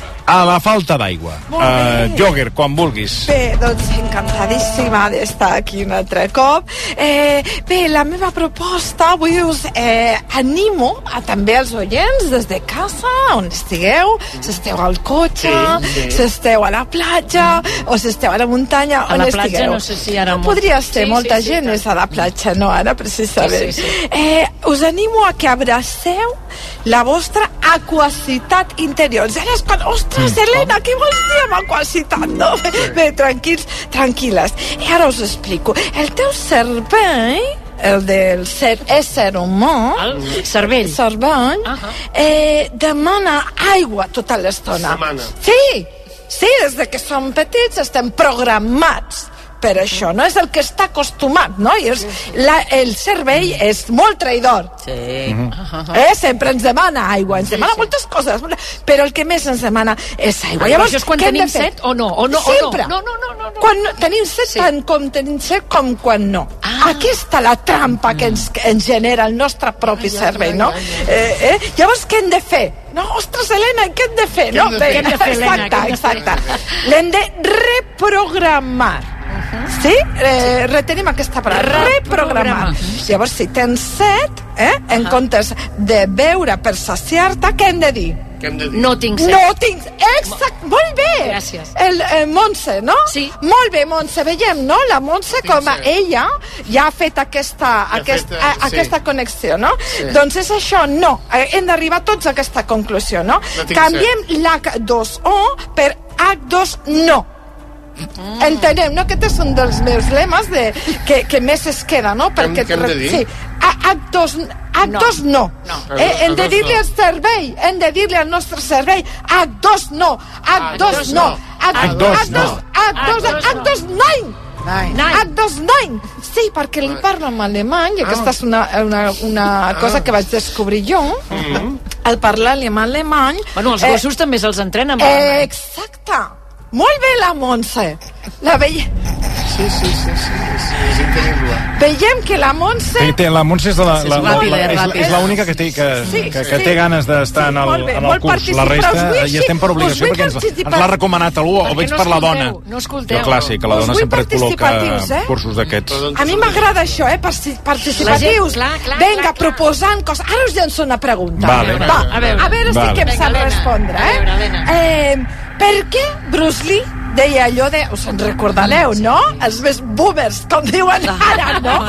A: a la falta d'aigua. Uh, Yoguer, quan vulguis.
G: Bé, doncs encantadíssima d'estar aquí un altre cop. Eh, bé, la meva proposta avui us eh, animo a també als oients des de casa, on estigueu, si esteu al cotxe, sí, sí. si esteu a la platja o si esteu a la muntanya,
B: a
G: on
B: la
G: estigueu.
B: platja no sé si ara...
G: No podria ser,
B: sí,
G: molta
B: sí, sí,
G: gent
B: sí,
G: és a la platja, no ara precisament.
B: Sí, sí, sí.
G: Eh, us animo a que abraceu la vostra aquacitat interior. Ara és quan, ostres, Helena, què vols dir amb aquacitat? No? Bé, tranquils, tranquil·les. I ara us explico. El teu cervell, el del ser, ésser humà,
B: el cervell,
G: cervell uh -huh. eh, demana aigua tota l'estona. Sí, sí, des de que som petits estem programats per això, no? És el que està acostumat, no? I és, la, el cervell és molt traïdor.
B: Sí.
G: Eh? Sempre ens demana aigua, ens demana moltes coses, però el que més ens demana és aigua.
B: Llavors, això és quan tenim set o no? O no,
G: Sempre.
B: O no. No, no, no, no.
G: Quan tenim set, sí. tant com tenim set com quan no. Ah. Aquí està la trampa que ens, que ens genera el nostre propi ai, cervell, ai, no? Ai, ai, ai. Eh, eh? Llavors, què hem de fer? No, ostres, Helena, què hem de fer?
B: Què hem de fer? Què hem de fer, Helena?
G: Exacte, exacte. L'hem de reprogramar. Uh-huh. Sí? Eh, retenim aquesta paraula. Reprogramar. Llavors, si tens set, eh, en uh-huh. comptes de beure per saciar-te, què hem de dir?
F: Què hem de dir?
B: No tinc set.
G: No tinc... Exacte, molt bé.
B: Gràcies.
G: El eh, Montse, no?
B: Sí.
G: Molt bé, Montse, veiem, no? La Montse, com a ella, ja ha fet aquesta,
F: Ja
G: aquest,
F: fet,
G: a,
F: sí.
G: aquesta connexió, no?
F: Sí.
G: Doncs és això, no. Eh, hem d'arribar tots a aquesta conclusió, no?
F: No tinc
G: Canviem l'H dos O per H dos no. Mm. Entenem, no? Aquest és un dels meus lemes de, que, que més es queda, no?
F: Perquè, què hem de dir?
G: Sí, H dos no. no. Eh, hem de dir-li al cervell, hem de dir-li al nostre cervell H dos no, H dos no, H dos no, H dos nein. H dos nein. Sí, perquè li parlo en alemany, i aquesta és una, una, una cosa que vaig descobrir jo, al parlar-li en alemany...
B: Bueno, els gossos eh, també se'ls entrenen amb alemany.
G: Exacte. Molt bé la Montse. La veiem...
F: Sí, sí, sí, sí, sí, és increïble.
G: Veiem que la Montse...
A: Sí, té, la Montse és, de la,
B: Sí, és
A: la, la,
B: ràpida,
A: la, és,
B: ràpida.
A: és l'única que té, que,
G: Sí,
A: que, que
G: sí.
A: té ganes d'estar
G: Sí,
A: en el,
G: molt bé,
A: en el
G: molt
A: curs.
G: participar.
A: La resta
G: Us vull
A: hi
G: així-
A: estem per obligació,
G: us vull
A: perquè ens,
G: participar.
A: ens l'ha recomanat algú, o
B: Perquè
A: veig
B: no
A: per la
B: escolteu,
A: dona.
B: no escolteu.
A: Jo, clar, sí, que la
G: Us
A: dona
G: vull
A: sempre col·loca
G: participatius, eh?
A: cursos d'aquests.
G: A mi m'agrada això, eh? Parci- Participatius.
B: clar, clar,
G: Vinga,
B: clar, clar.
G: proposant coses. Ara us llenço una pregunta.
A: Vale.
G: Va,
B: A veure.
G: a veure si
A: Vale.
G: que em
B: Vinga,
G: sap
B: Helena.
G: respondre,
B: A
G: eh?
B: veure, Helena.
G: eh? Per què Bruce Lee deia allò de... Us en recordareu, no? Els més boomers, com diuen ara, no?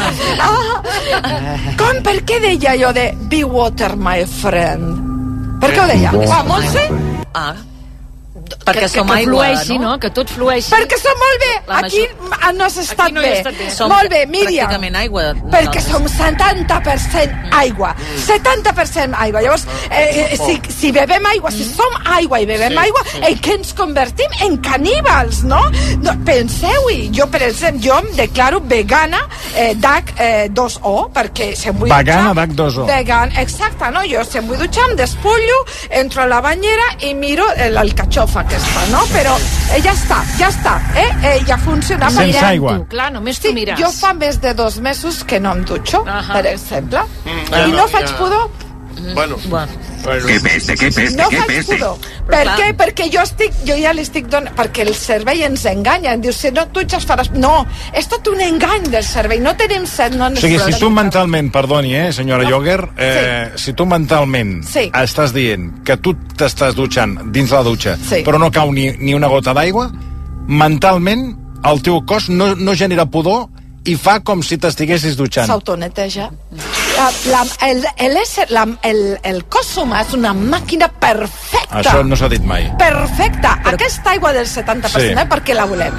G: Ah, com, per què deia allò de Be water, my friend? Per què ho deia? Ah, Montse?
B: Ah,
G: Perquè
B: que,
G: som
B: que
G: aigua,
B: flueixi,
G: no?
B: no? Que tot flueixi.
G: Perquè som molt bé.
B: La
G: Aquí
B: major-
G: no has estat
B: Aquí no hi
G: bé.
B: he estat bé. Som
G: Molt bé, Míriam.
B: pràcticament aigua,
G: Perquè
B: nosaltres.
G: som setanta per cent aigua. setanta per cent aigua. Llavors, eh, eh, si, si bevem aigua, si som aigua i bevem
F: Sí,
G: aigua,
F: sí.
G: en què ens convertim? En caníbals, no? no Penseu-hi. Jo, per exemple, jo em declaro vegana eh, d'H eh, dos O, perquè si em vull
A: Vegana
G: dutxar...
A: d'H dos O.
G: Vegan, exacte, no? Jo si em vull dutxar, em despullo, entro a la banyera i miro l'alcachofa aquesta, no? Però eh, ja està, ja està, eh? eh ja funciona.
A: Sense
G: Mirant
A: aigua.
B: Tu, clar, només tu
G: Sí,
B: mires.
G: jo fa més de dos mesos que no em dutxo,
B: Ahà.
G: per exemple.
F: Mm,
G: I
F: ja
G: no,
F: no,
G: faig
F: ja.
G: pudor.
F: Bueno,
B: Bueno.
N: Que peste, que peste,
G: No
N: que
G: faig
N: peste.
G: pudor.
B: Però
G: Per
B: clar.
G: què? Perquè jo estic, jo ja li estic donant... Perquè el cervell ens enganya. Em diu, si no et dutxes faràs... No, és tot un engany del cervell. No tenim set, no
A: O
G: ens
A: sigui, si
G: podem-
A: tu mentalment, perdoni, eh, senyora no. Yoguer, eh, sí. si tu mentalment
G: Sí.
A: estàs dient que tu t'estàs dutxant dins la dutxa,
G: Sí.
A: però no cau ni, ni una gota d'aigua, mentalment el teu cos no, no genera pudor i fa com si t'estiguessis dutxant.
G: S'autoneteja. La, la, el, el, ésser, la, el, el cos humà és una màquina perfecta.
A: Això no s'ha dit mai.
G: Perfecta. Però... Aquesta aigua del setanta per cent,
A: Sí.
G: eh, perquè la volem.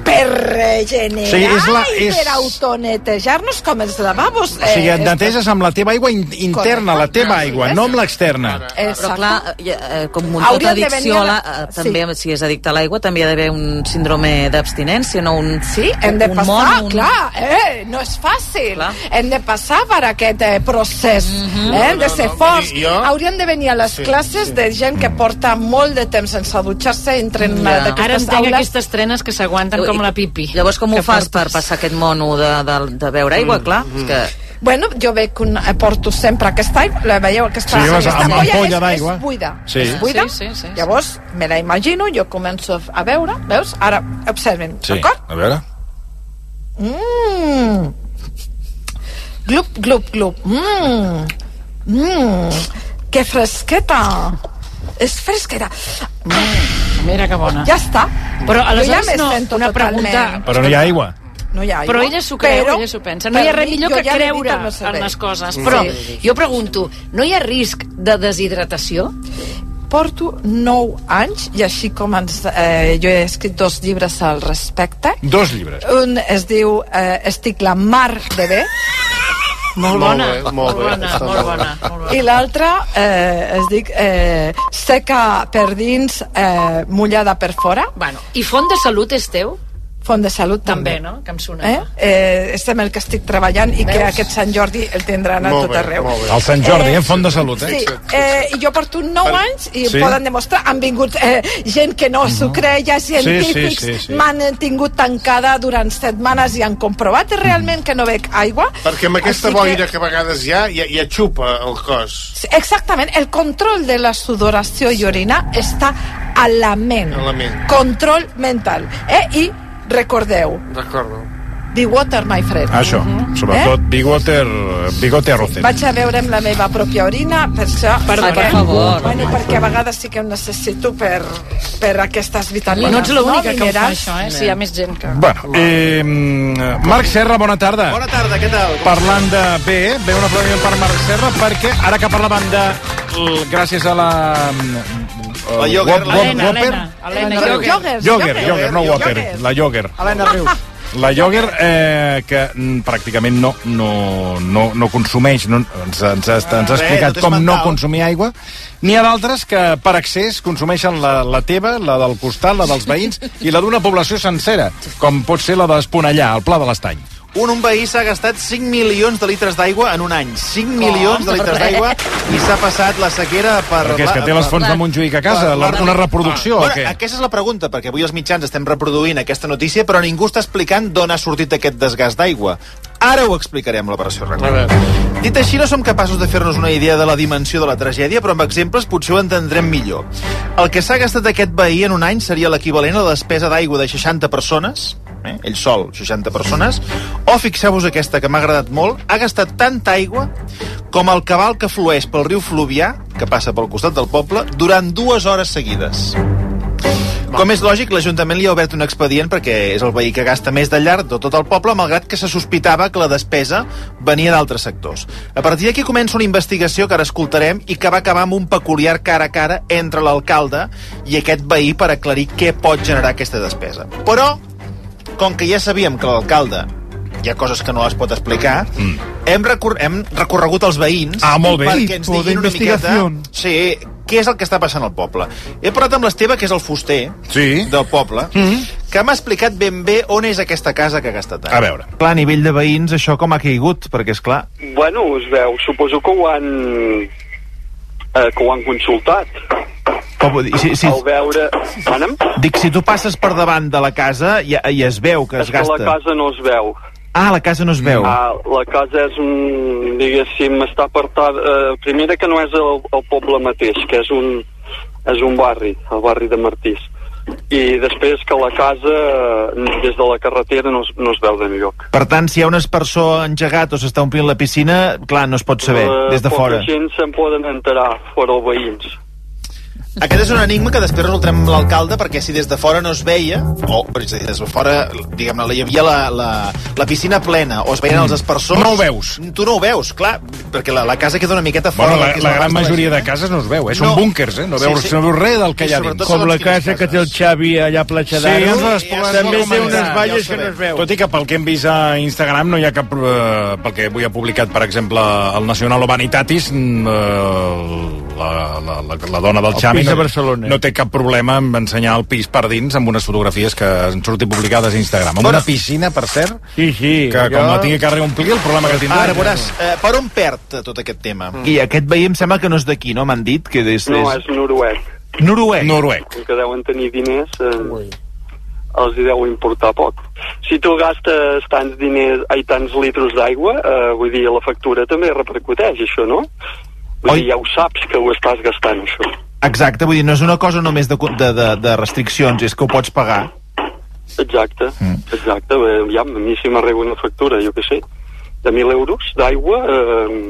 G: per regenerar
A: Sí, és la-
G: i
A: és-
G: per autonetejar-nos com els lavabos.
A: O sigui, et
G: Eh,
A: neteges amb la teva aigua in- interna, la teva aigua, no amb l'externa.
B: Però clar, eh, com un
G: Hauríem
B: tota
G: de
B: addicció,
G: venir
B: a la,
G: a la-
B: eh, també, si és addicte a l'aigua, també hi ha d'haver un síndrome d'abstinència, no un
G: Sí, hem de
B: un
G: passar,
B: mono, un...
G: clar, eh, no és fàcil.
B: Clar.
G: Hem de passar per aquest eh, procés,
B: Mhm.
G: eh, hem de
F: No,
G: ser
F: no,
G: forts.
F: i jo-
G: Hauríem de venir a les
F: Sí,
G: classes de gent que porta molt de temps sense dutxar-se, entren
B: Ja.
G: ja. d'aquestes
L: Ara entenc
G: aules.
L: aquestes trenes que s'aguanten com la pipi.
B: Llavors, com ho
L: que
B: fas
L: portes.
B: per passar aquest mono de, de, de beure aigua, clar? És que...
G: Bueno, jo veig un, eh, porto sempre aquesta aigua, la veieu, aquesta,
A: Sí, les-
G: aquesta
A: amb
G: ampolla
A: ampolla
G: és,
A: d'aigua.
G: és buida.
A: Sí.
G: És buida.
L: Sí, sí, sí, sí.
G: Llavors, me la imagino, jo començo a veure, veus? Ara, observen,
A: Sí,
G: d'acord?
A: a veure.
G: Mmm. Glup, glup, glup. Mmm. Mmm. Que fresqueta. És fresqueta.
L: Mm, mira que bona.
G: Ja està.
L: Però
G: Jo
L: aleshores
G: ja me
L: no,
G: sento
L: una
G: totalment.
L: pregunta...
A: Però no hi ha aigua.
G: No hi ha aigua.
L: Però ella s'ho creu,
G: Però,
L: ella s'ho pensa. No hi ha
G: per
L: res
G: mi,
L: millor
G: jo
L: que
G: ja l'he dit
L: creure
G: al meu
L: en
G: cervell.
L: les coses.
G: Sí.
L: Però
G: Sí.
L: jo pregunto, no hi ha risc de deshidratació?
G: Porto nou anys i així com ens, eh, jo he escrit dos llibres al respecte.
A: Dos llibres.
G: Un es diu eh, Estic la mar de bé
L: Molt
F: Molt
L: bona,
F: bé, molt
L: molt
F: bé,
L: bona,
F: està
L: molt
F: molt
L: bona. molt bona.
G: i l'altre eh, es dic eh, Seca per dins, eh, mullada per fora.
L: Bueno, i Font de Salut és teu?
G: Font de Salut també.
L: També, no? Que em sonava.
G: Eh? Eh, és amb el que estic treballant i que
L: Veus?
G: aquest Sant Jordi el tindran a
F: Molt
G: tot
F: bé,
G: arreu.
F: molt bé.
A: El Sant Jordi, eh? Font de Salut, eh?
G: Sí, eh, i jo porto nou anys i
A: Sí.
G: poden demostrar, han vingut eh, gent que no s'ho creia, científics,
A: sí, sí, sí.
G: m'han tingut tancada durant setmanes i han comprovat realment que no bec aigua.
F: Perquè amb aquesta
G: Així
F: boira que a vegades hi ha, ja, ja xupa el cos.
G: Sí, exactament, el control de la sudoració i orina està a la ment.
F: A la ment.
G: Control mental. Eh? I recordeu,
F: Recordo.
G: be water, my friend.
A: Això, sobretot Big Water, Big Water Rocet.
G: Vaig a veure amb la meva pròpia orina, per això...
B: Per-
G: perquè,
B: per favor.
G: Bueno, perquè a vegades sí que ho necessito per, per aquestes vitamines.
L: No ets l'única que ho fa,
G: Minerals.
L: això, eh? Sí, hi ha més gent que...
A: Bueno, eh, Marc Serra, bona tarda.
D: Bona tarda, què tal?
A: Parlant de bé, ve un aplaudiment per Marc Serra, perquè ara que parlaven de... l- Gràcies a la...
D: La Jogger,
A: Wop-
D: la
A: Wop-
L: Helena,
A: Whopper?
L: Helena, Helena,
G: Jogger.
L: Jogger.
A: Jogger, Jogger, no Whopper,
G: Jogger.
A: la Jogger.
D: Helena Rius.
A: La Jogger, eh, que mm, pràcticament no, no, no, no consumeix, no, ens, ens, ha- ens ha
D: Res,
A: explicat
D: tot és
A: com no
D: mental.
A: consumir aigua. N'hi ha d'altres que per accés consumeixen la, la teva, la del costat, la dels veïns i la d'una població sencera, com pot ser la d'Esponellà, al Pla de l'Estany.
D: Un, un veí s'ha gastat cinc milions de litres d'aigua en un any. cinc milions de litres d'aigua i s'ha passat la sequera per...
A: Perquè és que té les fonts de Montjuïc a casa, la, una reproducció o
D: Bueno,
A: què?
D: aquesta és la pregunta, perquè avui els mitjans estem reproduint aquesta notícia, però ningú està explicant d'on ha sortit aquest desgast d'aigua. Ara ho explicarem, la versió real. Dit així, no som capaços de fer-nos una idea de la dimensió de la tragèdia, però amb exemples potser ho entendrem millor. El que s'ha gastat aquest veí en un any seria l'equivalent a la despesa d'aigua de seixanta persones, eh? ell sol, seixanta persones, o fixeu-vos aquesta que m'ha agradat molt, ha gastat tanta aigua com el cabal que flueix pel riu Fluvià, que passa pel costat del poble, durant dues hores seguides. Com és lògic, l'Ajuntament li ha obert un expedient perquè és el veí que gasta més de llarg de tot el poble, malgrat que se sospitava que la despesa venia d'altres sectors. A partir d'aquí comença una investigació que ara escoltarem i que va acabar amb un peculiar cara a cara entre l'alcalde i aquest veí per aclarir què pot generar aquesta despesa. Però, com que ja sabíem que l'alcalde hi ha coses que no les pot explicar, mm. hem, recor hem recorregut els veïns
A: Ah, molt bé.
D: perquè ens
A: Tipo de
D: diguin una miqueta
A: investigación.
D: sí, què és el que està passant al poble. He parlat amb l'Esteve, que és el fuster
A: sí.
D: del poble, mm. que m'ha explicat ben bé on és aquesta casa que ha gastat tant.
A: A veure.
J: Clar, a nivell de veïns, això com ha caigut? Perquè, és clar...
W: Bueno, es veu, suposo que ho han, eh, que ho han consultat.
J: Si, si,
W: Al veure... Anem?
J: dic, si tu passes per davant de la casa i, i es veu que es
W: És que
J: gasta...
W: la casa no es veu.
J: Ah, la casa no es veu.
W: Ah, la casa és un, diguéssim, està apartada... Eh, primera que no és el, el poble mateix, que és un, és un barri, el barri de Martís. I després que la casa, eh, des de la carretera, no es, no es veu d'enlloc.
J: Per tant, si hi ha un espersor engegat o s'està omplint la piscina, clar, no es pot saber,
W: Eh,
J: des de
W: poca
J: fora.
W: gent se'n poden enterar, fora els veïns.
D: Aquest és un enigma que després resoltrem amb l'alcalde, perquè si des de fora no es veia, o és a dir, des de fora, diguem-ne, hi havia la, la, la piscina plena, o es veien els aspersors...
A: No ho veus.
D: Tu no ho veus, clar, perquè la, la casa queda una miqueta fora.
A: Bueno, la, la gran majoria de cases no es veu, eh? Són
D: No.
A: búnkers, eh? No veus,
D: Sí, sí.
A: no veus res del que hi ha
D: I
A: dins.
D: sobretot
I: Com la casa que té el Xavi allà a Platja
A: Sí,
I: d'Aro,
A: ens les podem
I: també té
A: comentar,
I: unes
A: ja
I: valles
A: ho
I: que no es veu.
A: Tot i que pel que hem vist a Instagram no hi ha cap... Eh, pel que avui ha publicat, per exemple, el Nacional o Vanitatis, mm, eh, la, la, la, la dona del
I: El
A: Xavi
I: pis de
A: no,
I: Barcelona.
A: no té cap problema en ensenyar el pis per dins amb unes fotografies que han sortit publicades a Instagram. Amb
D: Bueno.
A: una piscina, per cert,
I: Sí, sí.
A: que com la tingui que reomplir, el problema que tindrà...
D: Ara veuràs, eh, per on perd tot aquest tema?
J: I aquest veí em sembla que no és d'aquí, no? M'han dit que és...
W: No, és noruec.
J: Noruec.
A: Noruec.
W: Com que deuen tenir diners, eh, els hi deu importar poc. Si tu gastes tants diners, ai, tants litres d'aigua, eh, vull dir, la factura també repercuteix, això, no? Vull dir, ja ho saps que ho estàs gastant, això.
J: Exacte, vull dir, no és una cosa només de, de, de, de restriccions, és que ho pots pagar.
W: Exacte, exacte. Bé, ja, a mi si m'arriba una factura, jo què sé, de mil euros d'aigua... Eh,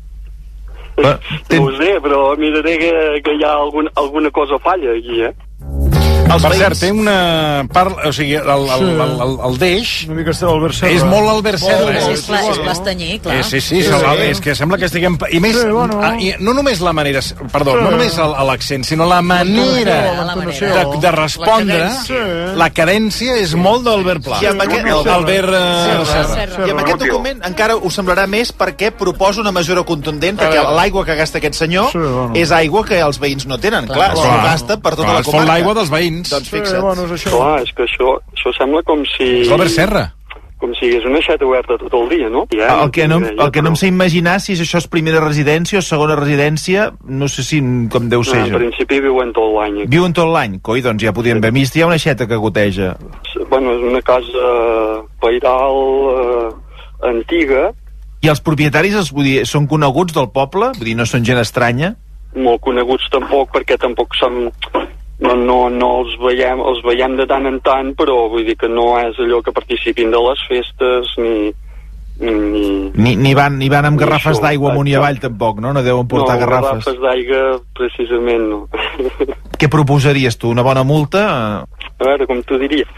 J: ten...
W: no ho sé, però miraré que, que hi ha algun, alguna cosa falla aquí, eh?
A: Els per cert, té una part... O sigui, el, el, el, el, el deix...
I: Una mica està l'Albert Serra.
A: És molt l'Albert Serra.
B: És,
A: eh?
B: és, pla, és plastanyer, clar.
A: Eh, sí, sí, sí, sí. És que sembla que estiguem... I més,
I: Sí, bueno.
A: ah, i no només la manera... Perdó,
I: Sí.
A: no només el- l'accent, sinó la manera
B: La manera.
A: de, de respondre.
B: La cadència.
A: La cadència és molt d'Albert Pla.
D: I amb aquest-
A: El d'Albert eh,
B: Serra.
A: Serra.
D: I amb aquest document encara us semblarà més perquè proposa una mesura contundent, perquè l'aigua que gasta aquest senyor
I: Sí, bueno.
D: és aigua que els veïns no tenen. Clar,
A: Clar.
D: s'ho gasta per tota
A: Clar,
D: la
A: es fot
D: comarca.
A: l'aigua dels veïns.
D: Doncs
I: Sí,
D: fixa't.
I: bueno, és això.
W: Clar, és que això, això sembla com si...
A: És l'Albert Serra.
W: Com si hi hagués una aixeta oberta tot el dia, no? Ja,
J: El que no,
W: ja,
J: el que no em sé imaginar si és això és primera residència o segona residència, no sé si com deu ser.
W: En
J: No,
W: principi viuen tot l'any. aquí.
J: Viuen tot l'any? Coi, doncs ja podríem haver vist. Hi ha una aixeta que goteja.
W: Bueno, és una casa pairal eh, antiga,
J: I els propietaris, els, vull dir, són coneguts del poble? Vull dir, no són gent estranya?
W: molt coneguts tampoc, perquè tampoc som... No, no, no els veiem, els veiem de tant en tant, però vull dir que no és allò que participin de les festes, ni... ni...
J: Ni, ni, van, ni van amb
W: Ni
J: garrafes
W: això,
J: d'aigua amunt i
W: exacte.
J: avall, tampoc, no? No deuen portar
W: no,
J: garrafes.
W: garrafes d'aigua, precisament, no.
J: Què proposaries tu? Una bona multa?
W: A veure, com t'ho diria?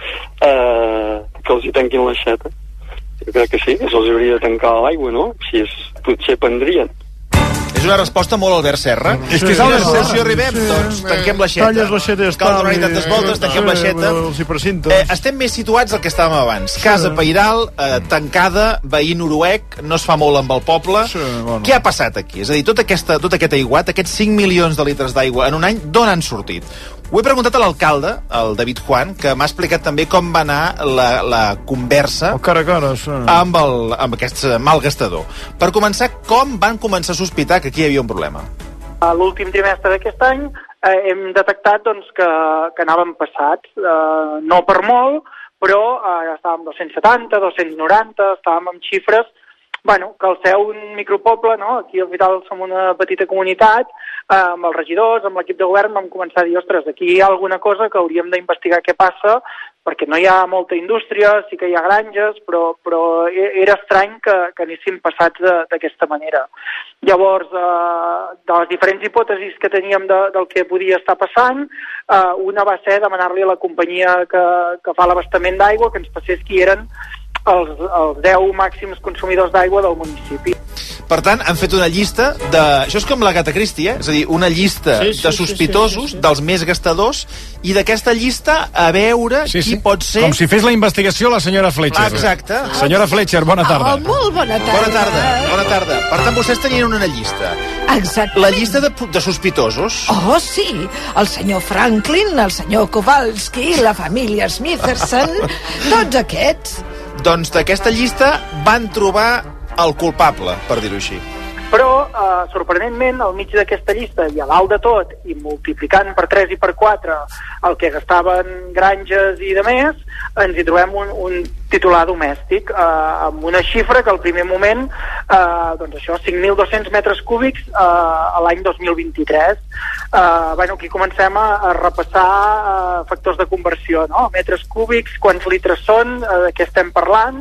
W: Uh, que els hi tanquin l'aixeta. Jo crec que sí, que se'ls hauria de tancar l'aigua, no? Si és, potser prendrien.
D: És una resposta molt Albert Serra.
I: És que
D: és
I: sí,
D: una
I: sí,
D: solució,
I: sí,
D: arribem,
I: sí.
D: doncs tanquem l'aixeta.
I: Talles l'aixeta i ja
D: Cal
I: està.
D: donar-hi tantes voltes, tanquem l'aixeta.
I: Els hi precintes.
D: Eh, estem més situats del que estàvem abans. Casa pairal, eh, tancada, veí noruec, no es fa molt amb el poble.
I: Sí, bueno.
D: Què ha passat aquí? És a dir, tot, aquesta, tot aquest aiguat, aquests cinc milions de litres d'aigua en un any, d'on han sortit? Ho he preguntat a l'alcalde, el David Juan, que m'ha explicat també com va anar la, la conversa
I: El cara a cara, sí.
D: amb, el, amb aquest malgastador. Per començar, com van començar a sospitar que aquí hi havia un problema?
K: A l'últim trimestre d'aquest any eh, hem detectat doncs, que, que anàvem passats, eh, no per molt, però eh, estàvem dos-cents setanta, dos-cents noranta, estàvem amb xifres, bueno, que al ser un micropoble, no? Aquí al Vital som una petita comunitat, eh, amb els regidors, amb l'equip de govern, vam començar a dir, ostres, aquí hi ha alguna cosa que hauríem d'investigar què passa, perquè no hi ha molta indústria, sí que hi ha granges, però, però era estrany que, que anéssim passats d'aquesta manera. Llavors, eh, de les diferents hipòtesis que teníem de, del que podia estar passant, eh, una va ser demanar-li a la companyia que, que fa l'abastament d'aigua que ens passés qui eren els, els deu màxims consumidors d'aigua del municipi.
D: Per tant, han fet una llista de... Això és com la Gata Christie, eh? És a dir, una llista
W: Sí, sí,
D: de
W: sí,
D: sospitosos,
W: sí, sí, sí.
D: dels més gastadors, i d'aquesta llista a veure
A: Sí,
D: qui
A: sí.
D: pot ser...
A: Com si fes la investigació la senyora Fletcher.
D: Ah, exacte.
A: Senyora Fletcher, bona tarda.
G: Oh, molt bona tarda.
D: Bona tarda, bona tarda. Per tant, vostès tenien una llista.
G: Exacte.
D: La llista de, de sospitosos.
G: Oh, sí, el senyor Franklin, el senyor Kowalski, la família Smitherson, tots aquests.
D: Doncs d'aquesta llista van trobar el culpable, per dir-ho així.
K: Però, eh, sorprenentment, al mig d'aquesta llista i a dalt de tot, i multiplicant per tres i per quatre el que gastaven granges i de més, ens hi trobem un, un titular domèstic eh, amb una xifra que al primer moment, eh, doncs això, cinc mil dos-cents metres cúbics eh, a l'any dos mil vint-i-tres. Eh, bueno, aquí comencem a, a repassar eh, factors de conversió, no? Metres cúbics, quants litres són, eh, de què estem parlant,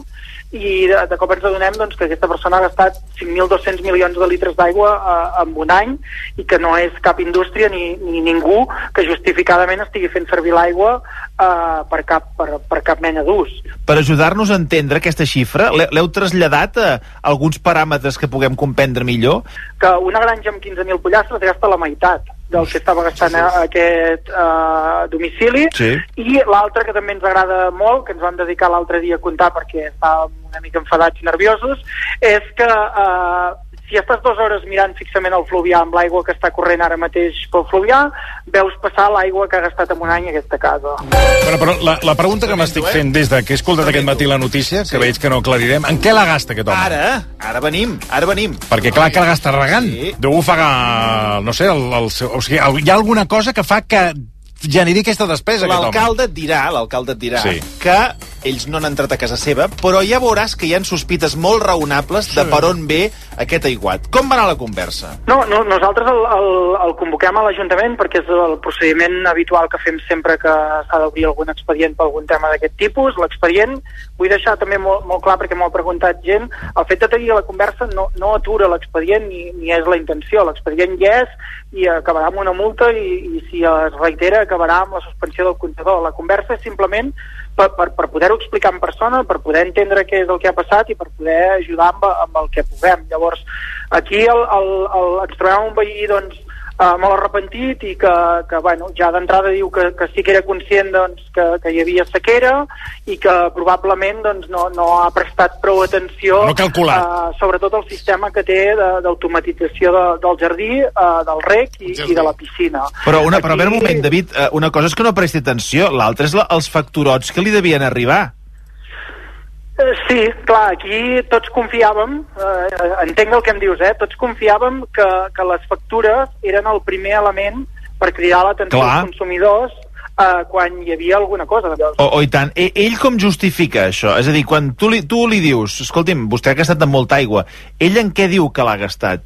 K: i de, de cop ens adonem doncs, que aquesta persona ha gastat cinc mil dos-cents milions de litres d'aigua eh, en un any i que no és cap indústria ni, ni ningú que justificadament estigui fent servir l'aigua eh, per, cap, per, per cap mena d'ús.
J: Per ajudar-nos a entendre aquesta xifra, l'heu traslladat a alguns paràmetres que puguem comprendre millor?
K: Que una granja amb quinze mil pollastres gasta la meitat del que estava gastant sí, sí. aquest uh, domicili, sí. I l'altre que també ens agrada molt, que ens vam dedicar l'altre dia a comptar perquè estàvem una mica enfadats i nerviosos, és que uh, si estàs dues hores mirant fixament el fluvià amb l'aigua que està corrent ara mateix pel fluvià, veus passar l'aigua que ha gastat en un any aquesta casa.
A: Però, però la, la pregunta que m'estic fent des de que he escoltat aquest matí la notícia, que sí. veig que no aclarirem, en què la gasta aquest home?
J: Ara, ara venim, ara venim.
A: Perquè clar que la gasta regant. Sí. Deu ofegar, no sé, el, el seu, o sigui, hi ha alguna cosa que fa que generi aquesta despesa, aquest home.
J: L'alcalde et dirà, l'alcalde et dirà
A: sí.
J: que ells no han entrat a casa seva, però ja veuràs que hi ha sospites molt raonables de per on ve aquest aiguat. Com va anar la conversa?
K: No, no nosaltres el, el, el convoquem a l'Ajuntament perquè és el procediment habitual que fem sempre que s'ha d'obrir algun expedient per algun tema d'aquest tipus. L'expedient, vull deixar també molt, molt clar perquè m'ho ha preguntat gent, el fet de tenir la conversa no, no atura l'expedient ni, ni és la intenció. L'expedient hi és i acabarà amb una multa i, i si es reitera acabarà amb la suspensió del comptador. La conversa és simplement per, per, per poder-ho explicar en persona, per poder entendre què és el que ha passat i per poder ajudar amb, amb el que puguem. Llavors, aquí el, el, el, ens trobem un veí doncs, Uh, molt arrepentit i que, que bueno, ja d'entrada diu que, que sí que era conscient doncs, que, que hi havia sequera i que probablement doncs, no, no ha prestat prou atenció
A: no
K: uh, sobretot el sistema que té d'automatització de, del jardí, uh, del rec i, i de la piscina.
J: Però, una, Aquí... però a veure un moment, David, una cosa és que no presti atenció, l'altra és la, els facturots que li devien arribar.
K: Sí, clar, aquí tots confiàvem, eh, entenc el que em dius, eh? Tots confiàvem que, que les factures eren el primer element per cridar l'atenció als consumidors eh, quan hi havia alguna cosa.
J: O, o i tant. E, ell com justifica això? És a dir, quan tu li, tu li dius, escolti'm, vostè ha gastat amb molta aigua, ell en què diu que l'ha gastat?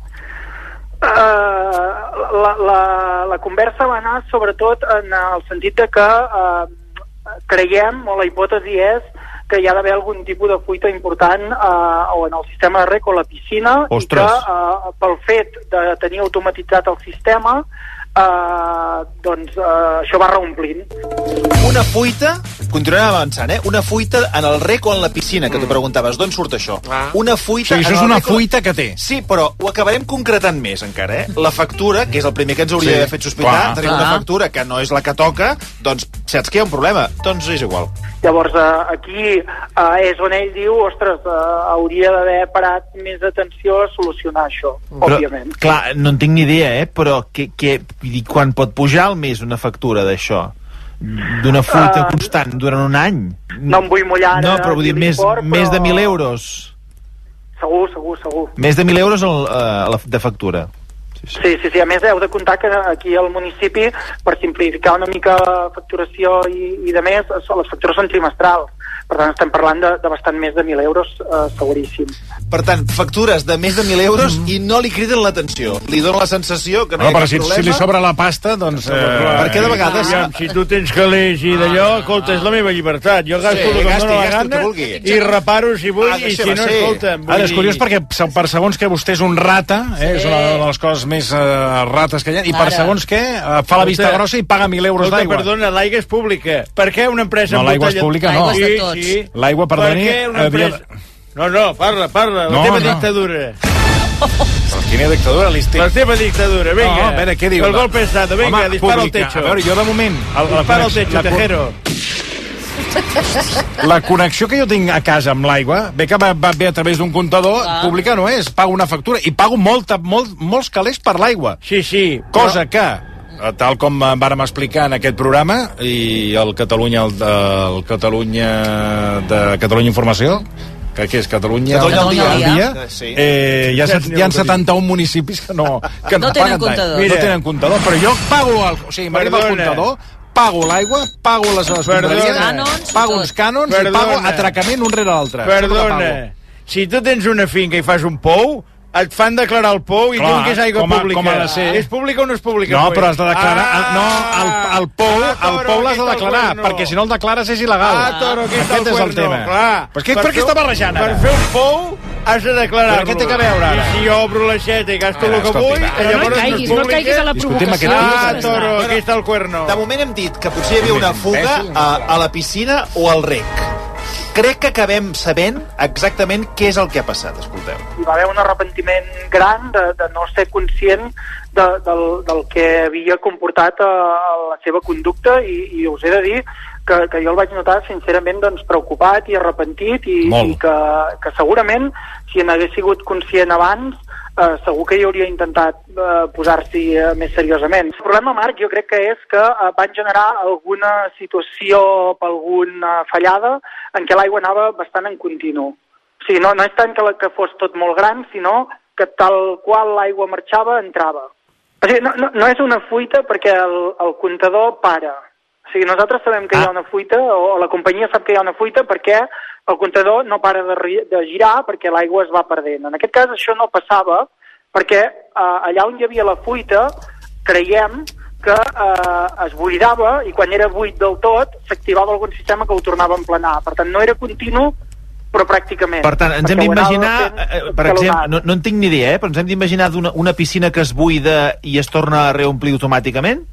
K: Uh, la, la, la conversa va anar sobretot en el sentit de que uh, creiem, o la hipòtesi és, que hi ha d'haver algun tipus de fuita important eh, o en el sistema de rec o la piscina. Ostres. I que eh, pel fet de tenir automatitzat el sistema eh, doncs eh, això va reomplint.
J: Una fuita, continuem avançant, eh? Una fuita en el rec o en la piscina, que mm. tu preguntaves, d'on surt això? Ah. Una fuita...
A: O sigui, això és una fuita que té.
J: Sí, però ho acabarem concretant més encara, eh? La factura, que és el primer que ens hauria sí. d'haver fet sospitar, tenim una factura que no és la que toca, doncs saps que hi ha un problema? Doncs és igual.
K: Llavors, eh, aquí eh, és on ell diu, ostres, eh, hauria d'haver parat més atenció a solucionar això,
J: però,
K: òbviament.
J: Clar, no en tinc ni idea, eh? Però que, que, quan pot pujar al mes una factura d'això? D'una fuita uh, constant durant un any?
K: No em vull mullar ara.
J: No, però vull dir, més, però... més de mil euros.
K: Segur, segur, segur.
J: Més de mil euros el, uh, de factura.
K: Sí, sí, sí, a més heu de comptar que aquí al municipi, per simplificar una mica la facturació i, i de més, les factures són trimestrals. Per tant, estem parlant de, de bastant més de mil euros, eh, seguríssim.
J: Per tant, factures de més de mil euros mm. i no li criden l'atenció. Li dona la sensació que no, no hi ha cap
A: si,
J: problema.
A: Si li sobra la pasta, doncs... Eh...
J: Perquè de vegades...
I: Ah, si tu tens calés i d'allò, escolta, és la meva llibertat. Jo gasto sí, el que em dóna la gana i reparo si vull, ah, i si no, escolta...
A: Ara, és curiós perquè per segons que vostè és un rata, eh, sí. és una de les coses més uh, rates que hi ha, i per Ara. segons què uh, fa la vista grossa i paga mil euros d'aigua.
I: Perdona, l'aigua és pública. Per què una empresa...
A: No, l'aigua és pública, no.
B: Sí, sí.
A: L'aigua, perdoni...
I: Empresa... No, no, parla, parla. La no, teva no. dictadura.
A: Però quina dictadura li estic...
I: La teva dictadura, vinga.
A: No, a veure, què diu?
I: El golpe estado, vinga, Home, dispara al techo.
A: A veure, jo de moment... El,
I: dispara al techo, Tejero.
A: La connexió que jo tinc a casa amb l'aigua, bé que va, va bé a través d'un comptador, ah. pública no és. Pago una factura i pago molta, molt, molts calés per l'aigua.
I: Sí, sí.
A: Cosa però... que... tal com vàrem explicar en aquest programa i el Catalunya el, el Catalunya de Catalunya Informació que què és Catalunya,
J: Catalunya al dia,
A: al dia. dia. Sí. Eh, hi ha, hi ha setanta-un municipis que no, que no,
B: no tenen comptador.
A: no tenen comptador, però jo pago el, o sigui, m'arriba el comptador, pago l'aigua, pago les escombraries, pago uns cànons i pago atracament un rere l'altre.
I: Perdona, si tu tens una finca i fas un pou, et fan declarar el pou i
A: Clar,
I: diuen que és aigua
A: com a-
I: pública.
A: com ha de ser.
I: És pública o no és pública?
A: No,
I: pues?
A: però has de declarar...
I: Ah,
A: no, el, el pou,
I: ah,
A: el
I: toro,
A: pou l'has
I: aquí
A: de
I: està el
A: declarar,
I: cuerno.
A: perquè si no el declares és il·legal.
I: Ah, toro, aquí està
A: Aquest
I: el
A: és el
I: cuerno.
A: tema.
I: Clar.
A: Per què,
I: Per
A: per què
I: fer-
A: està barrejant, ara?
I: Per fer un pou has de declarar-lo.
A: Però què té a veure, ara?
I: I si jo obro l'aixeta i gasto
A: Ah,
I: el que
A: escolti,
I: vull,
A: va.
L: Però no
I: llavors
L: caiguis,
I: és
L: no
I: pública.
L: caiguis a la
A: Discutim
L: provocació.
A: aquest
I: Ah,
A: tema.
I: toro, aquí està el cuerno.
J: De moment hem dit que potser hi havia una fuga a, a la piscina o al rec. Crec que acabem sabent exactament què és el que ha passat, escolteu.
K: Hi va haver un arrepentiment gran de, de no ser conscient de, del, del que havia comportat a, a la seva conducta i, i us he de dir que, que jo el vaig notar sincerament doncs, preocupat i arrepentit i, i que, que segurament si n'hagués sigut conscient abans eh, segur que hi hauria intentat eh, posar-s'hi eh, més seriosament. El problema, Marc, jo crec que és que eh, van generar alguna situació per alguna fallada en què l'aigua anava bastant en continu. O sigui, no, no és tant que, la, que fos tot molt gran, sinó que tal qual l'aigua marxava, entrava. O sigui, no, no, no és una fuita perquè el, el comptador para. O sigui, nosaltres sabem que ah. hi ha una fuita, o la companyia sap que hi ha una fuita perquè el comptador no para de, de girar perquè l'aigua es va perdent. En aquest cas això no passava perquè eh, allà on hi havia la fuita creiem que eh, es buidava i quan era buit del tot s'activava algun sistema que ho tornava a emplenar. Per tant, no era continu, però pràcticament.
D: Per tant, ens hem
K: Perquè ho anava
D: d'imaginar,
K: fent
D: eh, per exemple, no, no en tinc ni idea, eh, però ens hem d'imaginar una, una piscina que es buida i es torna a reomplir automàticament?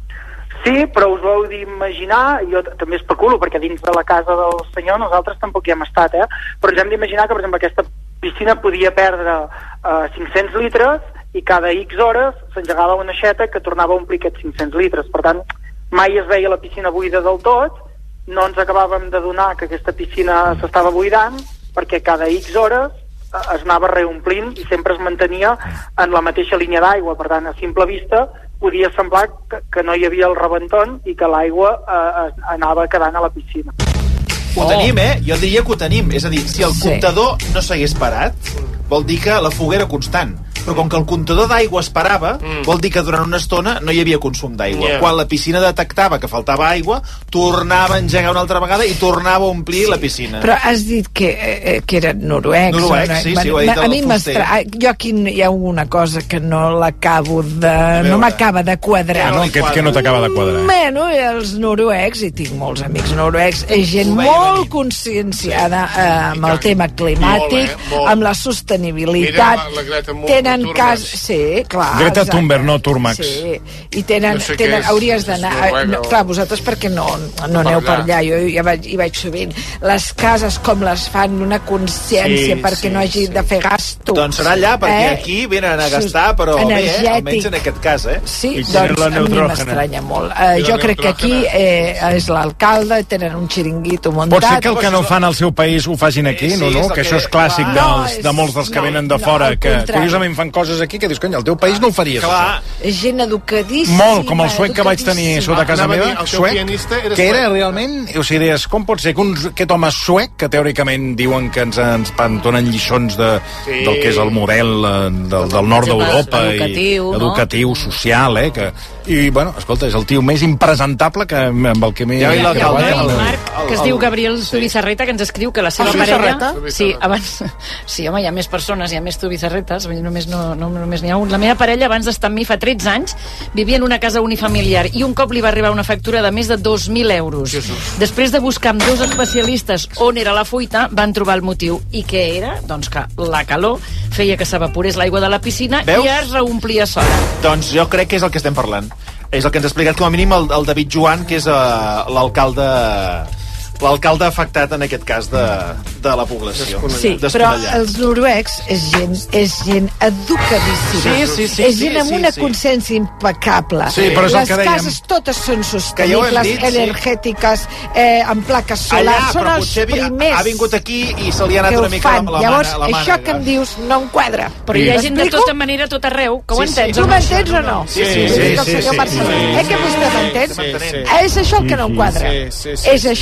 K: Sí, però us ho heu d'imaginar, jo t- també especulo, perquè dins de la casa del senyor nosaltres tampoc hi hem estat, eh? Però ens hem d'imaginar que, per exemple, aquesta piscina podia perdre eh, cinc-cents litres i cada X hores s'engegava una aixeta que tornava a omplir aquests cinc-cents litres. Per tant, mai es veia la piscina buida del tot, no ens acabàvem de donar que aquesta piscina s'estava buidant, perquè cada X hores eh, es anava reomplint i sempre es mantenia en la mateixa línia d'aigua. Per tant, a simple vista podia semblar que, que no hi havia el rebentón i que l'aigua eh, anava quedant a la piscina.
D: Ho tenim, eh? Jo diria que ho tenim. És a dir, si el
K: Sí.
D: comptador no s'hagués parat, vol dir que la fuga era constant. Però com que el comptador d'aigua es parava, mm. vol dir que durant una estona no hi havia consum d'aigua.
F: Yeah.
D: Quan la piscina detectava que faltava aigua, tornava a engegar una altra vegada i tornava a omplir la piscina.
G: Però has dit que, eh, que eren noruecs.
D: Noruecs,
G: no?
D: sí, sí, ho ha dit
G: a
D: el
G: mi
D: fuster.
G: m'estra... Jo aquí hi ha una cosa que no l'acabo de... No m'acaba de quadrar.
A: Ah, no, què, què no t'acaba de quadrar?
G: Bueno, els noruecs, i tinc molts amics noruecs, és gent molt conscienciada eh, amb el tema climàtic,
F: Molt, eh? Molt.
G: amb la sostenibilitat.
F: Mira la- la Greta Thunberg,
G: Tenen
F: Thunberg.
G: cas... Sí, clar.
A: Greta
G: exacte.
A: Thunberg, no Turmax.
G: Sí, i tenen...
F: No sé què
G: tenen
F: és,
G: hauries
F: és
G: d'anar...
F: Noruega
G: No,
F: o-
G: clar, vosaltres perquè no, no aneu per allà, jo ja vaig, hi vaig sovint. Les cases com les fan, una consciència
D: Sí,
G: perquè
D: sí,
G: no hagi de fer gasto.
D: Doncs serà allà, perquè
G: Eh?
D: aquí venen a gastar, però bé, eh?
G: Energètic.
D: Almenys en aquest cas, eh?
G: Sí,
D: I tenen
G: doncs
D: la
G: a mi
D: neutrògena.
G: m'estranya molt.
D: I
G: Uh,
D: la
G: jo crec que aquí eh, és l'alcalde, tenen un xiringuito muntat.
A: Pot ser que el que no fan al seu país ho facin aquí,
G: Sí,
A: no,
G: és
A: no?
G: el
A: Que
G: que-
A: això és clàssic
G: No,
A: dels,
G: és-
A: de molts dels que
G: no,
A: venen de
G: no,
A: fora,
G: al
A: que
G: contrari.
A: curiosament fan coses aquí que dius, cony, al teu país no ho faries,
D: Clar.
A: això.
G: És gent educadíssima.
A: Molt, com el suec que vaig tenir
G: educadíssima.
A: sota casa
F: Anava a dir,
A: meva,
F: el teu
A: suec,
F: pianista era
A: que era
F: suec.
A: realment, o sigui, deies, com pot ser que un, aquest home suec, que teòricament diuen que ens, ens donen lliçons de,
F: Sí.
A: del que és el model eh, del, del nord
B: exemple,
A: d'Europa,
B: educatiu,
A: i,
B: no?
A: educatiu, social, eh, que, i, bueno, escolta, és el tio més impresentable que, amb el que m'he...
D: Ja, i
L: Hi ha un
D: l'alcalde,
L: noi,
D: el-
L: Marc, que es
D: el-
L: diu Gabriel Tubizarreta, que ens escriu que la seva
G: Ah,
L: parella...
G: Tubizarreta?
L: Sí, abans... Sí, home, hi ha més persones, hi ha més Tubizarretes, vull dir, només no, no, només n'hi ha un. La meva parella, abans d'estar amb mi fa tretze anys, vivia en una casa unifamiliar i un cop li va arribar una factura de més de dos mil euros. Després de buscar amb dos especialistes on era la fuita, van trobar el motiu. I què era? Doncs que la calor feia que s'evaporés l'aigua de la piscina
D: Veus?
L: i es reomplia sola.
D: Doncs jo crec que és el que estem parlant. És el que ens ha explicat com a mínim el, el David Joan, que és uh, l'alcalde l'alcalde afectat en aquest cas de, de la població.
G: Sí, però els noruecs és gent, és gent educadíssima.
D: Sí, sí, sí,
G: és
D: sí,
G: gent amb
D: sí,
G: una
D: sí.
G: consciència impecable.
A: Sí, però és el
G: Les
A: que dèiem.
G: cases totes són
D: Que ja ho hem
G: sostenibles,
D: dit, sí.
G: energètiques, eh, amb plaques
D: Allà,
G: solars. Són
D: però
G: els
D: potser havia-
G: primers
D: ha vingut aquí i se li ha anat
G: que ho
D: una mica
G: fan.
D: la, la
G: Llavors,
D: mana, la
G: això
D: mànega.
G: que em dius no em quadra.
L: Però hi ha gent de
G: M'explico?
L: tota manera, tot arreu, que ho
D: Sí, sí.
L: entens?
G: Tu
L: home,
G: m'entens
L: això?
G: o no?
D: Sí, sí,
G: Ho
D: sí,
G: dic al
A: sí,
G: senyor
A: sí,
G: Barcelona.
A: sí,
G: Eh que vostè m'entén?
F: sí, sí.
G: És això el que no em quadra.
F: Sí, sí, sí,
G: És això.
F: sí,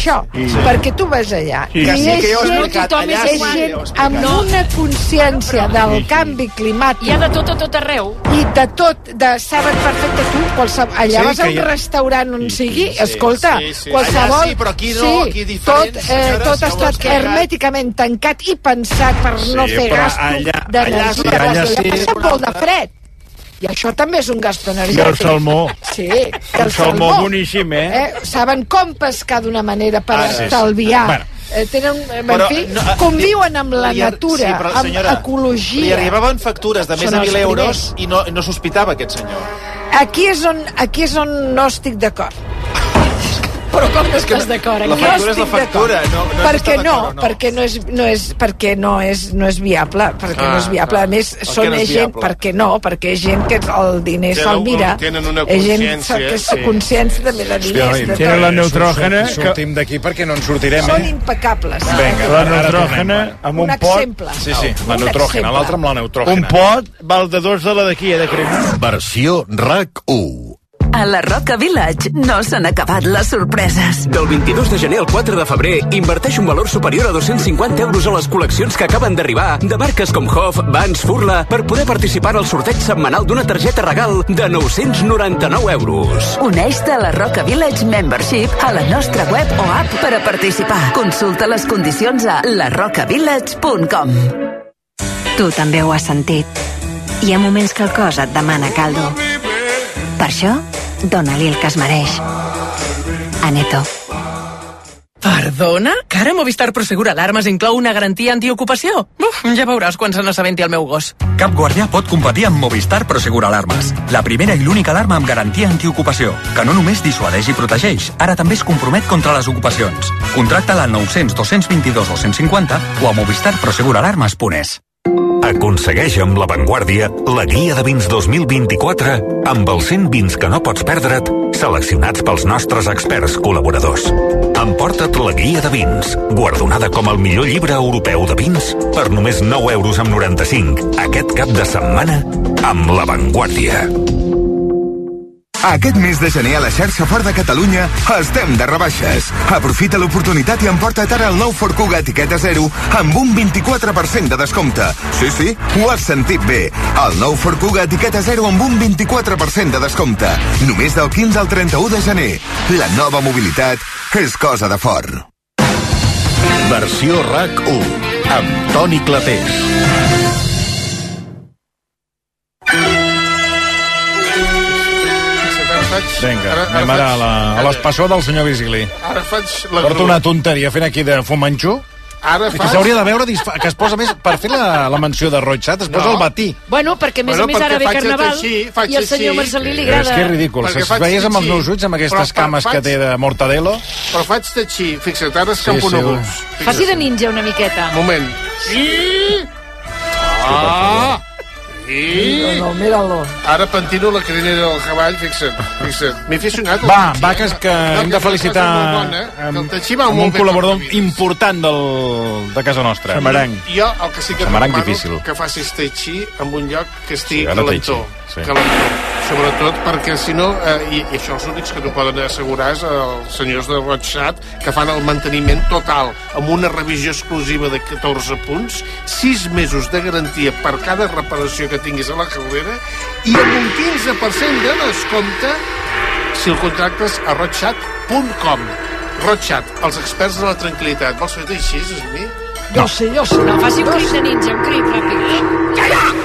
G: perquè tu vas allà
D: Sí,
G: i
D: que sí,
G: és
D: que ja ho he
G: gent,
D: explicat, allà
G: és
D: sí,
G: gent
D: ja ho he
G: amb
D: explicat.
G: una consciència del canvi climàtic.
E: Hi ha de tot a tot arreu.
G: I de tot, de saben perfecte tu, qualsevol, allà
D: Sí,
G: vas a
D: que
G: un
D: hi ha-
G: restaurant on sigui,
D: sí,
G: escolta,
D: sí, sí.
G: qualsevol...
D: Allà sí, però aquí no, aquí diferent,
G: tot, eh,
D: senyores,
G: tot ha
D: no
G: estat
D: vols que-
G: hermèticament tancat i pensat per
A: Sí,
G: no fer
A: però
G: gasto
A: allà-
G: d'energia.
A: allà sí, allà
G: perquè
A: sí.
G: allà passa molt de fred. I això també és un gasto
I: I
G: energètic.
I: el salmó.
G: Sí, i
I: El salmó boníssim, eh?
G: eh? Saben com pescar d'una manera per
D: Ah, sí, sí.
G: estalviar.
D: Bueno.
G: Eh, tenen, en
D: Però,
G: fi,
D: no, eh,
G: conviuen amb la
D: Li ar-
G: natura,
D: sí, però,
G: amb
D: senyora,
G: ecologia.
D: Li arribaven factures de més
G: Són
D: de
G: els
D: mil euros
G: primers.
D: i no, no sospitava aquest senyor.
G: Aquí és on, aquí és on no estic d'acord.
E: Però com no estàs d'acord?
D: La
E: Aquí?
D: factura és la
G: estic d'acord.
D: factura. No, no
G: perquè
D: està
G: no,
D: d'acord, no.
G: perquè no és, no és, perquè no és, no és viable, perquè
F: Ah,
G: no és viable.
F: clar.
G: A més,
F: Per què
G: són
F: no és
G: és gent,
F: viable?
G: perquè no, perquè és gent que el diner
F: Tenen
G: se'l
F: un-
G: mira.
F: tenen una
G: és gent
F: consciència,
G: que és
F: sí.
G: consciència també de diners. de
I: Tenen
G: tot.
I: la neutrògena, que-
A: Sortim d'aquí perquè no en sortirem,
G: Són
A: eh?
G: impecables.
A: Vinga,
I: La
A: ara
I: neutrògena
A: tornem.
I: amb
G: Un
I: un pot...
G: exemple.
A: Sí, sí, la
G: Un
A: neutrògena,
G: exemple.
A: l'altre amb la neutrògena.
I: Un pot val de dos de la d'aquí, eh, de crema.
N: Versió RAC u.
H: A la Roca Village no s'han acabat les sorpreses.
R: Del vint-i-dos de gener al quatre de febrer, inverteix un valor superior a dos-cents cinquanta euros a les col·leccions que acaben d'arribar de marques com Hof, Vans, Furla, per poder participar al sorteig setmanal d'una targeta regal de nou-cents noranta-nou euros.
H: Uneix-te a la Roca Village Membership a la nostra web o app per a participar. Consulta les condicions a la roca village punt com.
M: Tu també ho has sentit. Hi ha moments que el cos et demana caldo. Per això, dona-li el que es mereix. Aneto.
O: Perdona? Que ara Movistar Prosegur Alarmes inclou una garantia antiocupació? Uf, ja veuràs quan se n'assabenti el meu gos.
P: Cap guàrdia pot competir amb Movistar Prosegur Alarmes. La primera i l'única alarma amb garantia antiocupació, que no només dissuadeix i protegeix, ara també es compromet contra les ocupacions. Contracta-la al nou cents dos cents vint-i-dos dos cents cinquanta o a movistar prosegur alarmes punt es.
N: Aconsegueix amb La Vanguardia la guia de vins dos mil vint-i-quatre amb els cent vins que no pots perdre't, seleccionats pels nostres experts col·laboradors. Emporta't la guia de vins, guardonada com el millor llibre europeu de vins, per només nou euros amb noranta-cinc aquest cap de setmana amb La Vanguardia.
X: Aquest mes de gener a la xarxa Ford de Catalunya estem de rebaixes. Aprofita l'oportunitat i emporta't ara el nou Ford Kuga etiqueta zero amb un vint-i-quatre per cent de descompte. Sí, sí, ho has sentit bé. El nou Ford Kuga etiqueta zero amb un vint-i-quatre per cent de descompte. Només del quinze al trenta-u de gener. La nova mobilitat és cosa de Ford.
N: Versió RAC u amb Toni Clapés.
A: Vinga, anem ara a la- a l'espassó del senyor Virgili.
F: Ara faig la
A: Porta
F: crua.
A: una tonteria fent aquí de fumanxo.
F: Ara
A: És que
F: faig...
A: s'hauria de veure disfa- que es posa més, per fer la, la menció de Roig Sat, es posa
F: No.
A: el batí.
E: Bueno, perquè a més
F: Bueno,
E: a més ara
F: perquè
E: ve
F: faig
E: Carnaval
F: així, faig
E: i al senyor
F: així.
E: Marcelí li
A: És
E: agrada...
A: que és ridícul.
F: Perquè
A: Si
F: faig
A: veies amb els
F: xixi.
A: meus ulls, amb aquestes
F: Però
A: cames
F: faig-
A: que té de Mortadelo...
F: Però faig tatxí. Fixa't, ara
A: Sí,
F: escampo
A: sí,
F: una
A: va.
F: gust.
E: Faci de ninja una miqueta.
F: Moment. I... Ah! I...
G: No, mira-lo.
F: Ara pentino la crinera del cavall, fixa't, fixa't. M'he aficionat. al
A: Va,
F: tatxí,
A: va, que, és que
F: No,
A: hem
F: que
A: de felicitar
F: és una cosa molt bona, eh?
A: amb,
F: Que el tatxí va
A: amb
F: molt
A: un
F: bé
A: col·laborador
F: per la
A: important del, de casa nostra.
I: Samaranc.
F: Jo el que sí que et
A: Samaranc
F: recomano
A: difícil.
F: que facis tai chi en un lloc que estigui
A: Sí, ara tai
F: calentó.
A: chi, sí.
F: Calentó. Sobretot perquè si no, eh, i, i això els únics que t'ho poden assegurar és els senyors de Roig Sat, que fan el manteniment total amb una revisió exclusiva de catorze punts, sis mesos de garantia per cada reparació que tinguis a la caldera i amb un quinze per cent de descompte si el contractes a roig sat punt com. Roig Sat, els experts de la tranquil·litat. Vols fer-te així, és mi?
G: Jo sé, jo sé.
E: No, faci un crit de ninja, un crit ràpid.
F: Calla!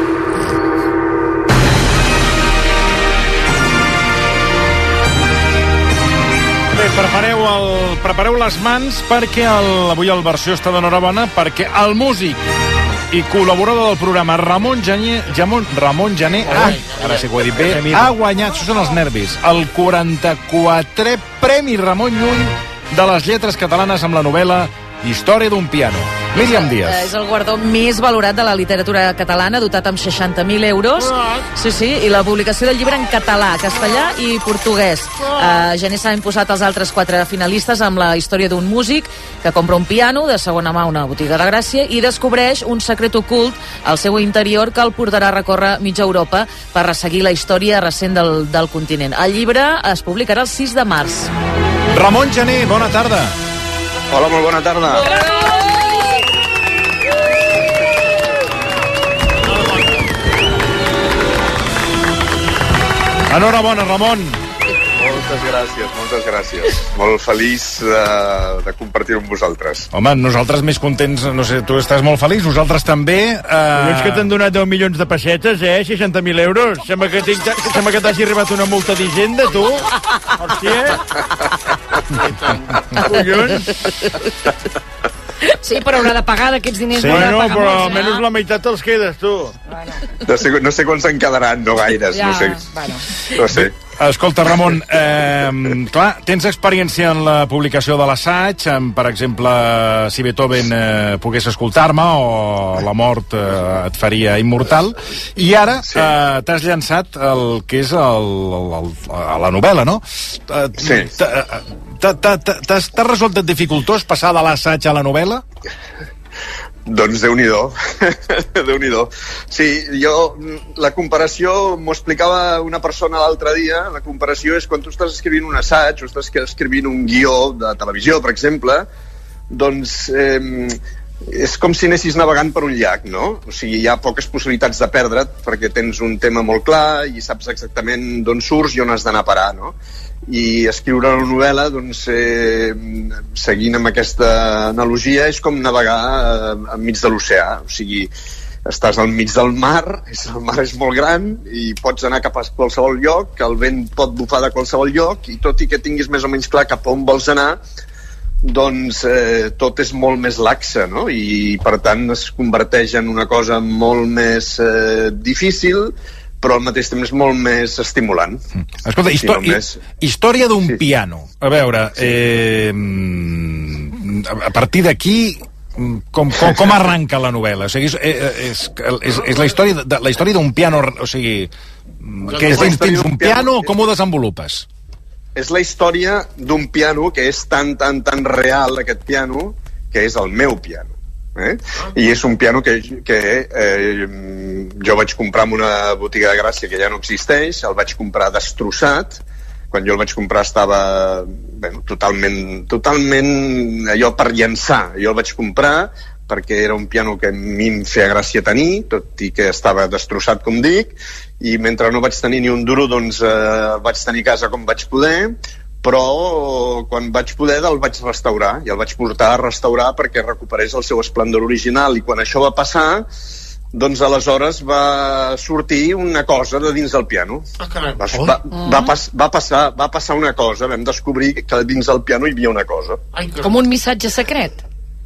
A: Bé, prepareu, el, prepareu les mans perquè el, avui el versió està d'enhorabona perquè el músic i col·laborador del programa Ramon Jané, Jamon, Ramon Jané, ah, ara sí que ho he dit bé, ha guanyat, això són els nervis, el quaranta-quatrè Premi Ramon Llull de les lletres catalanes amb la novel·la Història d'un piano. Míriam Díaz.
B: És el guardó més valorat de la literatura catalana, dotat amb seixanta mil euros. Sí, sí, i la publicació del llibre en català, castellà i portuguès. Uh, Gené s'ha imposat els altres quatre finalistes amb la història d'un músic que compra un piano de segona mà a una botiga de Gràcia i descobreix un secret ocult al seu interior que el portarà a recórrer mitja Europa per resseguir la història recent del, del continent. El llibre es publicarà el sis de març.
A: Ramon Jané, bona tarda.
Q: Hola, molt bona tarda.
A: Enhorabona, Ramon.
S: Moltes gràcies, moltes gràcies. Molt feliç de, de compartir-ho amb vosaltres.
A: Home, nosaltres més contents, no sé, tu estàs molt feliç, nosaltres també. Eh...
I: Collons que t'han donat deu milions de pessetes, eh? seixanta mil euros. Sembla que, tinc, sembla que t'hagi arribat una multa d'Hisenda, tu. Hòstia. Collons.
E: Sí, però haurà de pagar d'aquests diners.
A: Sí,
I: bueno, però
E: molts,
I: almenys
E: eh?
I: la meitat te'ls quedes, tu.
S: No sé, no sé quants en quedaran, no gaires,
E: Ja,
S: no sé.
E: bueno.
S: No sé.
A: Escolta, Ramon, eh, clar, tens experiència en la publicació de l'assaig, en, per exemple, si Beethoven eh, pogués escoltar-me o la mort eh, et faria immortal, i ara sí. eh, t'has llançat el que és el, el, el, la novel·la, no? Eh,
S: sí.
A: T'has resultat dificultós passar de l'assaig a la novel·la?
S: Doncs Déu-n'hi-do. Déu-n'hi-do. Sí, jo, la comparació, m'ho explicava una persona l'altre dia, la comparació és quan tu estàs escrivint un assaig o estàs escrivint un guió de televisió, per exemple, doncs eh, és com si anessis navegant per un llac, no? O sigui, hi ha poques possibilitats de perdre't perquè tens un tema molt clar i saps exactament d'on surts i on has d'anar a parar, no? I escriure una novel·la, doncs, eh, seguint amb aquesta analogia, és com navegar eh, enmig de l'oceà. O sigui, estàs al mig del mar, el mar és molt gran i pots anar cap a qualsevol lloc, el vent pot bufar de qualsevol lloc i tot i que tinguis més o menys clar cap a on vols anar, doncs eh, tot és molt més laxa, no? I per tant es converteix en una cosa molt més eh, difícil, però al mateix temps molt més estimulant.
A: Escolta, histò
S: sí, més...
A: història d'un sí. piano. A veure, eh, a partir d'aquí, com, com, com arranca la novel·la? O sigui, és, és, és, és la història de, la història d'un piano, o sigui, que és dins, dins un piano o com ho desenvolupes?
S: És la història d'un piano que és tan, tan, tan real, aquest piano, que és el meu piano. Eh? I és un piano que, que eh, jo vaig comprar en una botiga de Gràcia que ja no existeix, el vaig comprar destrossat. Quan jo el vaig comprar estava bueno, totalment, totalment allò per llançar. Jo el vaig comprar perquè era un piano que a mi em feia gràcia tenir, tot i que estava destrossat, com dic, i mentre no vaig tenir ni un duro, doncs eh, vaig tenir a casa com vaig poder, però quan vaig poder el vaig restaurar i el vaig portar a restaurar perquè recuperés el seu esplendor original, i quan això va passar, doncs aleshores va sortir una cosa de dins del piano.
F: Ah, caram.
S: Va, va, va, pas, va, passar, va passar una cosa, vam descobrir que dins del piano hi havia una cosa.
E: Ai, com un missatge secret.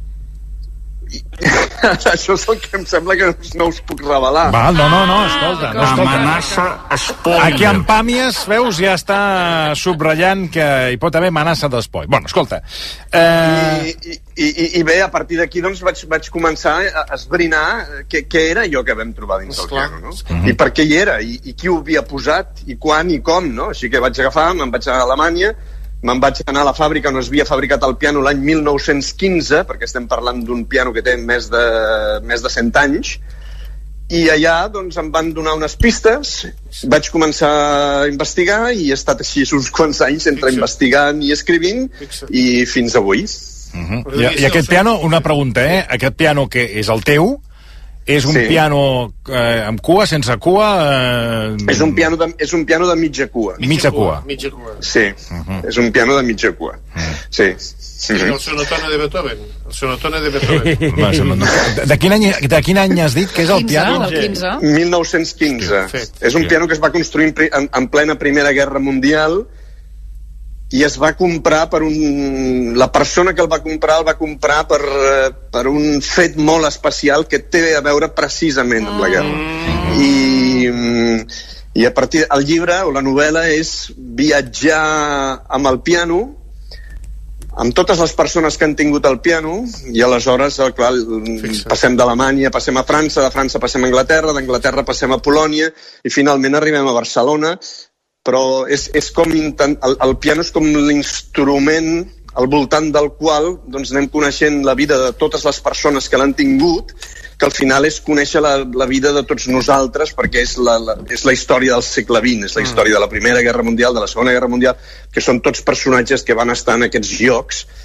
S: Això és el que em sembla que no us puc revelar.
A: Val, no, no, no, escolta, no, escolta. Amenaça spoiler. Aquí en Pàmies, veus, ja està subratllant que hi pot haver amenaça d'espoiler. Bueno, escolta.
S: Eh... I, i, i, I bé, a partir d'aquí doncs vaig, vaig començar a esbrinar què, què era allò que vam trobar dins del piano, no? Uh-huh. I per què hi era, i, i qui ho havia posat, i quan i com, no? Així que vaig agafar, me'n vaig anar a Alemanya, me'n vaig anar a la fàbrica on es havia fabricat el piano l'any mil nou-cents quinze, perquè estem parlant d'un piano que té més de, més de cent anys, i allà doncs, em van donar unes pistes, vaig començar a investigar i he estat així uns quants anys entre investigant i escrivint i fins avui.
A: Uh-huh. I, I aquest piano, una pregunta, eh? Aquest piano que és el teu, és un sí. piano eh, amb cua, sense cua? Eh...
S: És, un piano de, és un piano de mitja cua.
A: Mitja, mitja cua.
F: cua. Mitja cua.
S: Sí, uh-huh. És un piano de mitja cua. Uh-huh. Sí.
F: Sí, uh-huh. El sonotone de Beethoven. El sonotone de Beethoven.
A: de, quin any, de quin any has dit que és el
E: quinze,
A: piano?
E: El quinze.
S: mil nou-cents quinze. Sí, és un piano que es va construir en, en plena Primera Guerra Mundial i es va comprar per un... La persona que el va comprar el va comprar per, per un fet molt especial que té a veure precisament amb la guerra. Mm. I, i a partir... El llibre o la novel·la és viatjar amb el piano, amb totes les persones que han tingut el piano, i aleshores, clar, Fixa. passem d'Alemanya, passem a França, de França passem a Anglaterra, d'Anglaterra passem a Polònia, i finalment arribem a Barcelona, però és, és com intent, el, el piano és com l'instrument al voltant del qual doncs, anem coneixent la vida de totes les persones que l'han tingut, que al final és conèixer la, la vida de tots nosaltres, perquè és la, la, és la història del segle vint, és la història de la Primera Guerra Mundial, de la Segona Guerra Mundial, que són tots personatges que van estar en aquests llocs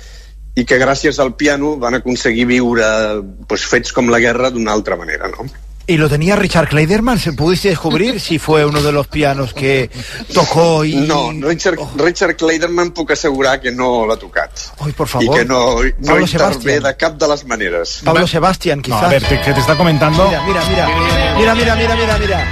S: i que gràcies al piano van aconseguir viure pues, fets com la guerra d'una altra manera, no?
C: ¿Y lo tenía Richard Clayderman? ¿Se pudiste descubrir si fue uno de los pianos que tocó y...?
S: No, Richard, oh. Richard Clayderman puc assegurar que no l'ha tocat.
C: Ai, por favor.
S: I que no, no
C: Pablo
S: intervé
C: Sebastián.
S: de cap de les maneres.
C: Pablo Sebastián, quizás.
A: No, a ver, que te está comentando...
C: Mira, mira, mira. Mira, mira, mira, mira, mira.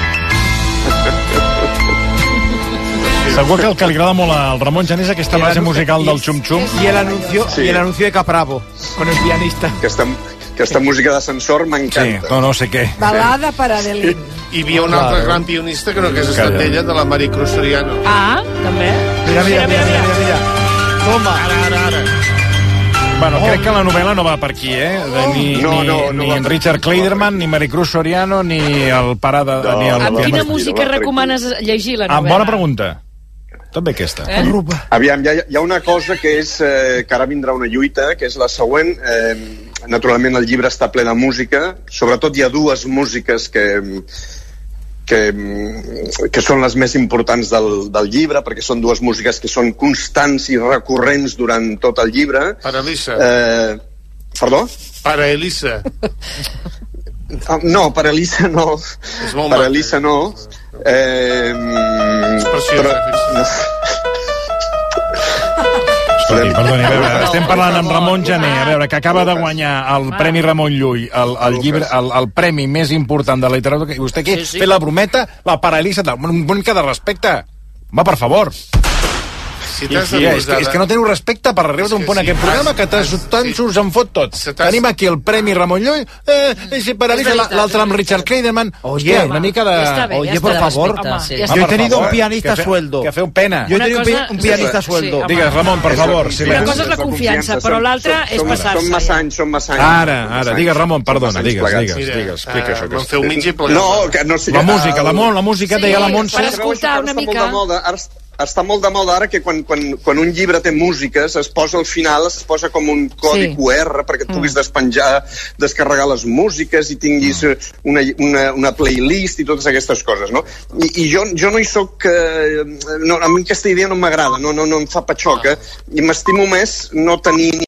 A: Segur que el que li agrada molt al Ramon Jan és aquesta base musical del xum-xum.
C: Y el anuncio,
S: Sí.
C: y el anuncio de Capravo, con el pianista.
S: Aquesta, aquesta música d'ascensor m'encanta.
A: Sí, no, no sé què.
G: Balada para Adelín.
F: Hi havia un altre gran pianista que no hagués estat ella, de la Maricruz Soriano.
B: Ah, també.
C: Mira, mira, mira, mira, mira, mira. Toma.
F: Ara, ara, ara.
A: Bueno, crec que la novel·la no va per aquí, eh? De, ni
S: No, no,
A: ni,
S: no
A: ni
S: va
A: en
S: per
A: Richard
S: aquí.
A: Clayderman, ni Maricruz Soriano, ni el pare de...
S: No,
A: ni el
S: no,
A: pianista.
Q: Quina
S: no,
Q: música
S: no,
Q: recomanes llegir, la
A: Ah,
Q: novel·la?
A: bona pregunta. També aquesta.
Q: Eh?
S: Aviam, hi ha, hi ha una cosa que és eh, que ara vindrà una lluita, que és la següent. Eh, naturalment el llibre està ple de música, sobretot hi ha dues músiques que, que, que són les més importants del, del llibre, perquè són dues músiques que són constants i recurrents durant tot el llibre.
F: Per Elisa.
S: Eh, perdó?
F: Per Elisa.
S: Ah, no, per Elisa no.
F: És molt
S: Per
F: maca.
S: Elisa no. Eh,
F: És preciosa.
S: però,
A: Escolti, perdoni, a veure, estem parlant amb Ramon Jané, a veure, que acaba de guanyar el Premi Ramon Llull, el, el llibre, el, el premi més important de la literatura, i vostè aquí
Q: Sí, sí.
A: fer la brometa, la paralisa, un mica de respecte. Va, per favor.
F: Si
A: I,
F: t'has
A: i, és, que, és que no teniu respecte per arribar d'un
F: que
A: punt a
F: sí,
A: aquest programa
F: has-
A: que tant
F: has-
A: us en fot tot.
F: Se t'has-
A: Tenim aquí el Premi Ramon Llull, eh, i si paralitza
Q: És
A: la-
Q: veritat,
A: l'altre amb
Q: és
A: Richard Clayderman.
C: Oye,
A: Hòstia, una mica de...
Q: Ja està bé,
C: Oye,
Q: ja
C: por
Q: està,
C: favor.
Q: respecte,
B: Home,
Q: sí.
B: ja
A: Va,
C: Yo he
A: per
C: tenido
A: favor,
C: un pianista
A: que fe-
C: sueldo.
A: Que feu pena.
C: Yo he
Q: Una
C: tenido un,
Q: cosa-
C: pi- un pianista
Q: sí,
C: sueldo.
Q: sí, home.
A: Digues, Ramon, per
S: És la
A: favor.
S: confiança.
Q: Una
A: silenci.
Q: cosa és la
S: És la
Q: confiança,
S: confiança,
Q: però
S: som-
Q: l'altra és
S: som-
Q: passar-se.
S: Som massa
Q: ja.
S: anys, som massa anys.
A: Ara,
S: Som
A: ara,
S: massa
A: digues,
S: anys.
A: Ramon,
S: Som
A: perdona,
S: massa anys
A: digues,
S: plegats.
A: digues,
F: Mira,
A: digues, explica
F: eh,
A: això.
F: Vam
A: Que...
F: fer un mig i plegats.
S: No, que no sigui...
A: La música, la,
S: el-
A: mo- la música,
Q: Sí,
A: deia la
Q: per
A: Montse.
Q: escoltar
S: Ara
Q: una
S: està
Q: mica.
S: Molt de moda, ara est- està molt de moda ara que quan, quan, quan un llibre té músiques es posa al final, es posa com un codi
B: Sí.
S: Q R perquè et puguis despenjar, descarregar les músiques i tinguis eh, una, una, una playlist i totes aquestes coses, no? I, i jo, jo no hi soc... Eh, no, a mi aquesta idea no m'agrada, no, no, no em fa patxoca i m'estimo més no tenir